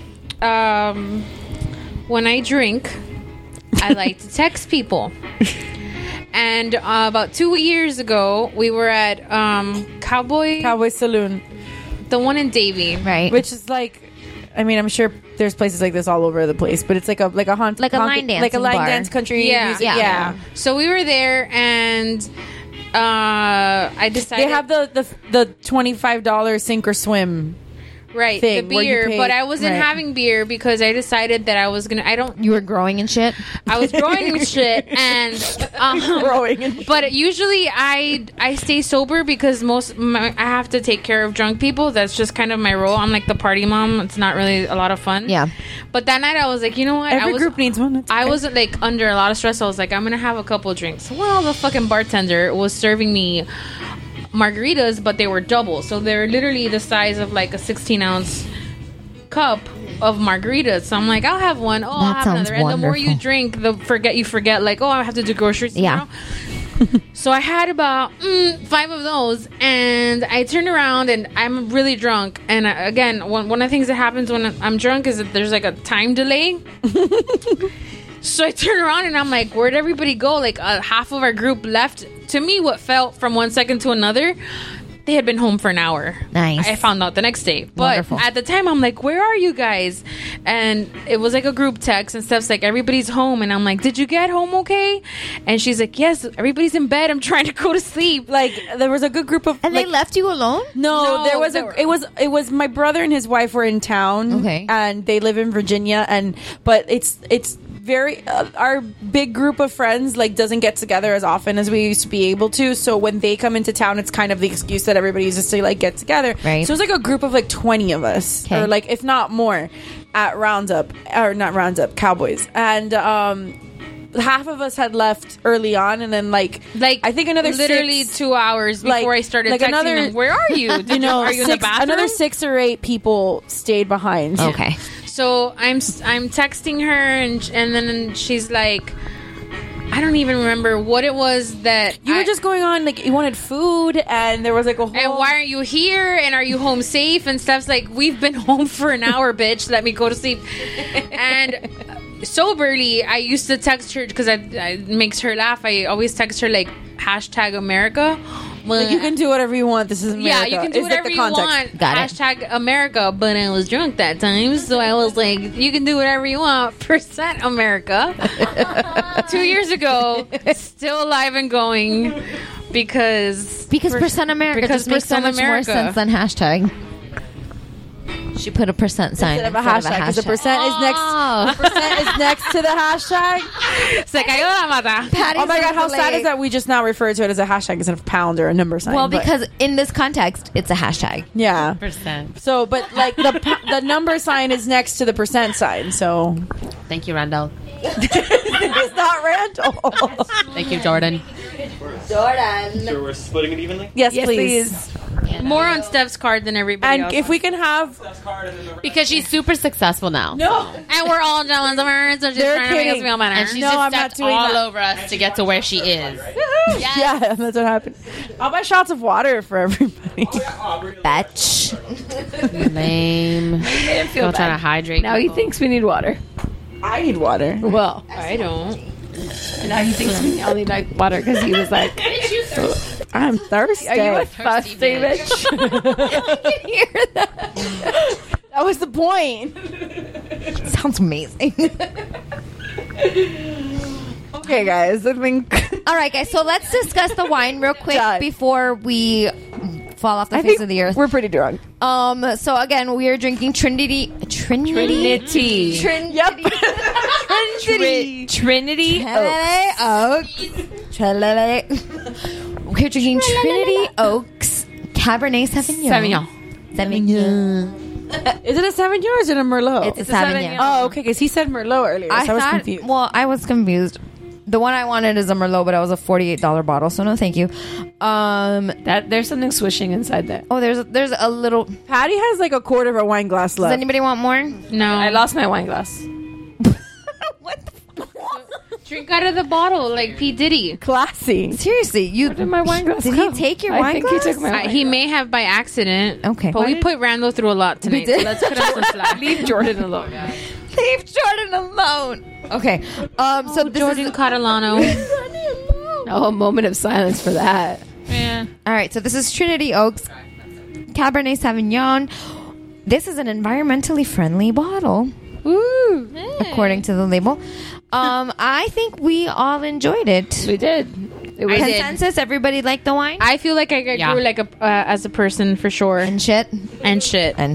when I drink, I like to text people. And about 2 years ago, we were at Cowboy Saloon, the one in Davie, right? which is like, I mean, I'm sure there's places like this all over the place, but it's like a line dancing bar. dance country music. Yeah. Yeah. So we were there, and I decided They have the $25 sink or swim. right thing the where you beer, pay- but I wasn't right. having beer because I decided that I was gonna. you were growing and shit. I was growing and shit, and Growing and but usually I stay sober because I have to take care of drunk people. That's just kind of my role. I'm like the party mom. It's not really a lot of fun. Yeah. But that night I was like, you know what? Every group needs one. I wasn't like under a lot of stress. I was like, I'm gonna have a couple of drinks. Well, the fucking bartender was serving me margaritas, but they were double, so they're literally the size of like a 16-ounce cup of margaritas. So I'm like, I'll have one. Oh, I'll That have sounds another. And the more you wonderful. drink, you forget. Like, oh, I have to do groceries Yeah. tomorrow. So I had about 5 of those, and I turned around, and I'm really drunk. And again, one of the things that happens when I'm drunk is that there's like a time delay. So I turn around, and I'm like, where'd everybody go? Like half of our group left. To me, what felt from one second to another, they had been home for an hour. Nice. I found out the next day. But Wonderful. at the time, I'm like, where are you guys? And it was like a group text and stuff's like, everybody's home. And I'm like, did you get home okay? And she's like, yes, everybody's in bed. I'm trying to go to sleep. Like, there was a good group of... And like, they left you alone? No, there was it was my brother and his wife were in town. Okay. And they live in Virginia, but it's very our big group of friends like doesn't get together as often as we used to be able to, so when they come into town it's kind of the excuse that everybody uses to like get together, right? So it's like a group of like 20 of us, or like if not more, at Roundup, or not Roundup, Cowboys. And half of us had left early on, and then like I think another literally 2 hours before I started texting them, where are you? You know, are you in the bathroom? Another 6 or 8 people stayed behind. Okay. So I'm texting her, and then she's like, I don't even remember what it was that you were just going on. Like you wanted food, and there was like a whole. And why aren't you here? And are you home safe? And stuff's like, we've been home for an hour, bitch. Let me go to sleep. And soberly, I used to text her because it makes her laugh. I always text her like #America. Like, you can do whatever you want. This is America. Yeah, you can do whatever you want. #America. But I was drunk that time, so I was like, you can do whatever you want. % America. 2 years ago, still alive and going because % America just makes so much more sense than hashtag. She put a % sign instead of a hashtag because the percent is next. The percent is next to the hashtag. Se cayó la mata. Oh my god, how sad is that we just now refer to it as a hashtag instead of pound or a number sign? Well, because in this context, it's a hashtag. Yeah. % So, but like the number sign is next to the % sign. So, thank you, Randall. It's not Randall. Thank you, Jordan. Jordan. So we're splitting it evenly? Yes, please. More on Steph's card than everybody And else. if we can have... Because she's super successful now. No. And we're all jealous of her, so she's They're trying to make us kidding. feel better. And she's just I'm not stepped doing all that. over us to get to where she is. Yeah, that's what happened. I'll buy shots of water for everybody. Batch. Lame. Still trying to hydrate. Now he thinks we need water. I need water. Well, I don't. now he thinks we all need like water because he was like, I'm thirsty. "Are you a thirsty bitch?" I can hear that. That was the point. Sounds amazing. Okay, guys. I think. All right, guys. So let's discuss the wine real quick before we fall off the face of the earth. We're pretty drunk. So again, we are drinking Trinity. Yep. Trinity Oaks. We're drinking Trinity Oaks Cabernet Sauvignon. Sauvignon. Is it a Sauvignon or is it a Merlot? It's a Sauvignon. Oh, okay. Because he said Merlot earlier. So I was confused. Well, I was confused. The one I wanted is a Merlot, but it was a $48 bottle, so no, thank you. That there's something swishing inside there. Oh, there's a little. Patty has like a quarter of a wine glass left. Does anybody want more? No. I lost my wine glass. Drink out of the bottle like P. Diddy. Classy. Seriously, Where did my wine glass did come? he take your I wine think glass? he took my wine He may have by accident. Okay. But we put Randall through a lot tonight. So did. let's put him some slack. Leave Jordan alone. Leave Jordan alone. Okay. So this Jordan is Catalano. Oh, a moment of silence for that. Yeah. all right. So this is Trinity Oaks Cabernet Sauvignon. This is an environmentally friendly bottle. Woo! According to the label. I think we all enjoyed it. We did. It was Consensus, everybody liked the wine? I feel like I grew like as a person for sure. And shit. And shit. So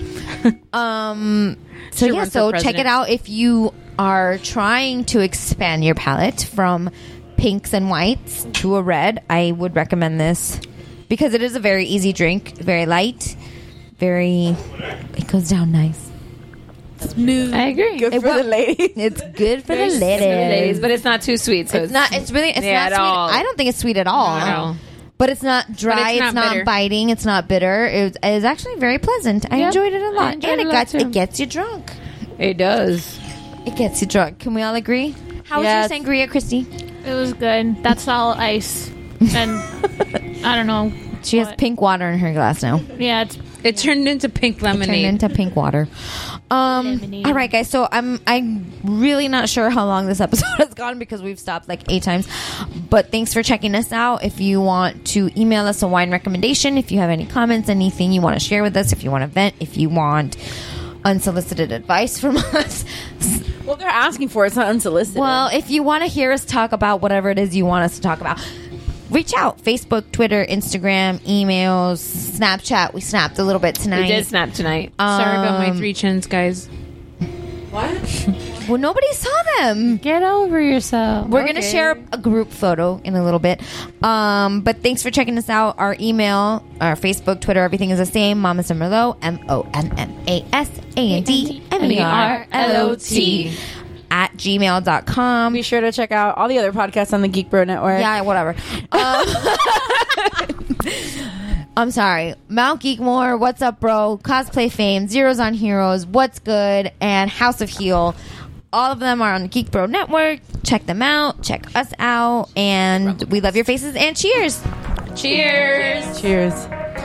Should yeah, run for so check president. it out if you are trying to expand your palette from pinks and whites to a red. I would recommend this because it is a very easy drink, very light, it goes down nice. smooth. I agree. Good for the ladies. It's good for the Good for the ladies. ladies, but it's not too sweet. So It's not. It's really. It's yeah, not at sweet. all. I don't think it's sweet at all. No. But it's not dry. it's It's not not bitter. biting. It's not bitter. It is actually very pleasant. I Yep. enjoyed it a I lot, enjoyed and it a lot, too. it gets you drunk. It does. It gets you drunk. Can we all agree? How was Yes. your sangria, Christy? It was good. That's all ice. And I don't know. She has pink water in her glass now. Yeah, it turned into pink lemonade. It turned into pink water. All right, guys. So I'm really not sure how long this episode has gone because we've stopped like 8 times. But thanks for checking us out. If you want to email us a wine recommendation, if you have any comments, anything you want to share with us, if you want to vent, if you want unsolicited advice from us. Well, they're asking for it. It's not unsolicited. Well, if you want to hear us talk about whatever it is you want us to talk about, reach out. Facebook, Twitter, Instagram, emails, Snapchat. We snapped a little bit tonight. We did snap tonight. Sorry about my 3 chins, guys. What? Well, nobody saw them. Get over yourself. We're going to share a group photo in a little bit. But thanks for checking us out. Our email, our Facebook, Twitter, everything is the same. Mamas and Merlot, MOMMASANDMERLOT @gmail.com. Be sure to check out all the other podcasts on the Geek Bro Network. Yeah, whatever. I'm sorry. Mount Geekmore, What's Up Bro, Cosplay Fame, Zeros on Heroes, What's Good, and House of Heel. All of them are on the Geek Bro Network. Check them out. Check us out. And we love your faces. And cheers. Cheers. Cheers.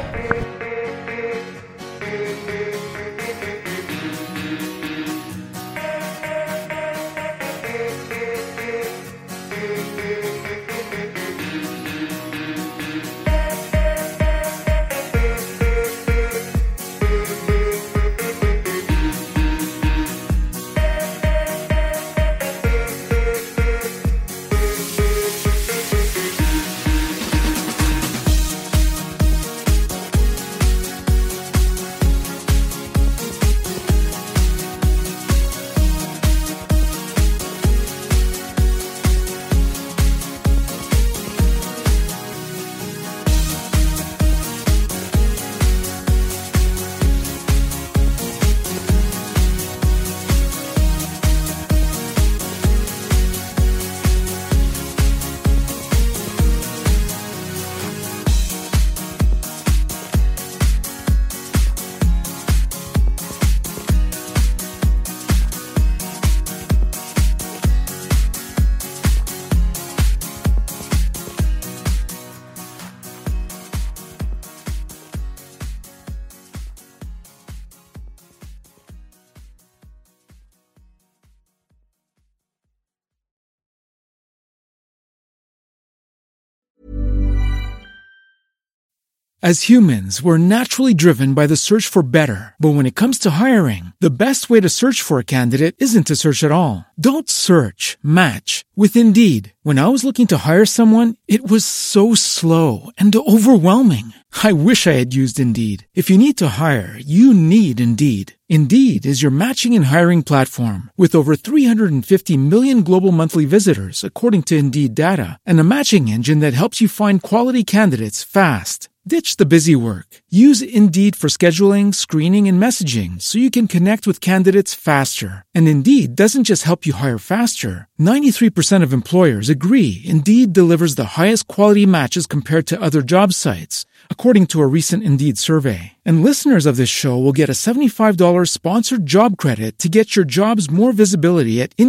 As humans, we're naturally driven by the search for better. But when it comes to hiring, the best way to search for a candidate isn't to search at all. Don't search, match with Indeed. When I was looking to hire someone, it was so slow and overwhelming. I wish I had used Indeed. If you need to hire, you need Indeed. Indeed is your matching and hiring platform with over 350 million global monthly visitors, according to Indeed data, and a matching engine that helps you find quality candidates fast. Ditch the busy work. Use Indeed for scheduling, screening, and messaging so you can connect with candidates faster. And Indeed doesn't just help you hire faster. 93% of employers agree Indeed delivers the highest quality matches compared to other job sites, according to a recent Indeed survey. And listeners of this show will get a $75 sponsored job credit to get your jobs more visibility at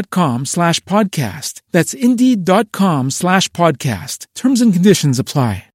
Indeed.com/podcast. That's Indeed.com/podcast. Terms and conditions apply.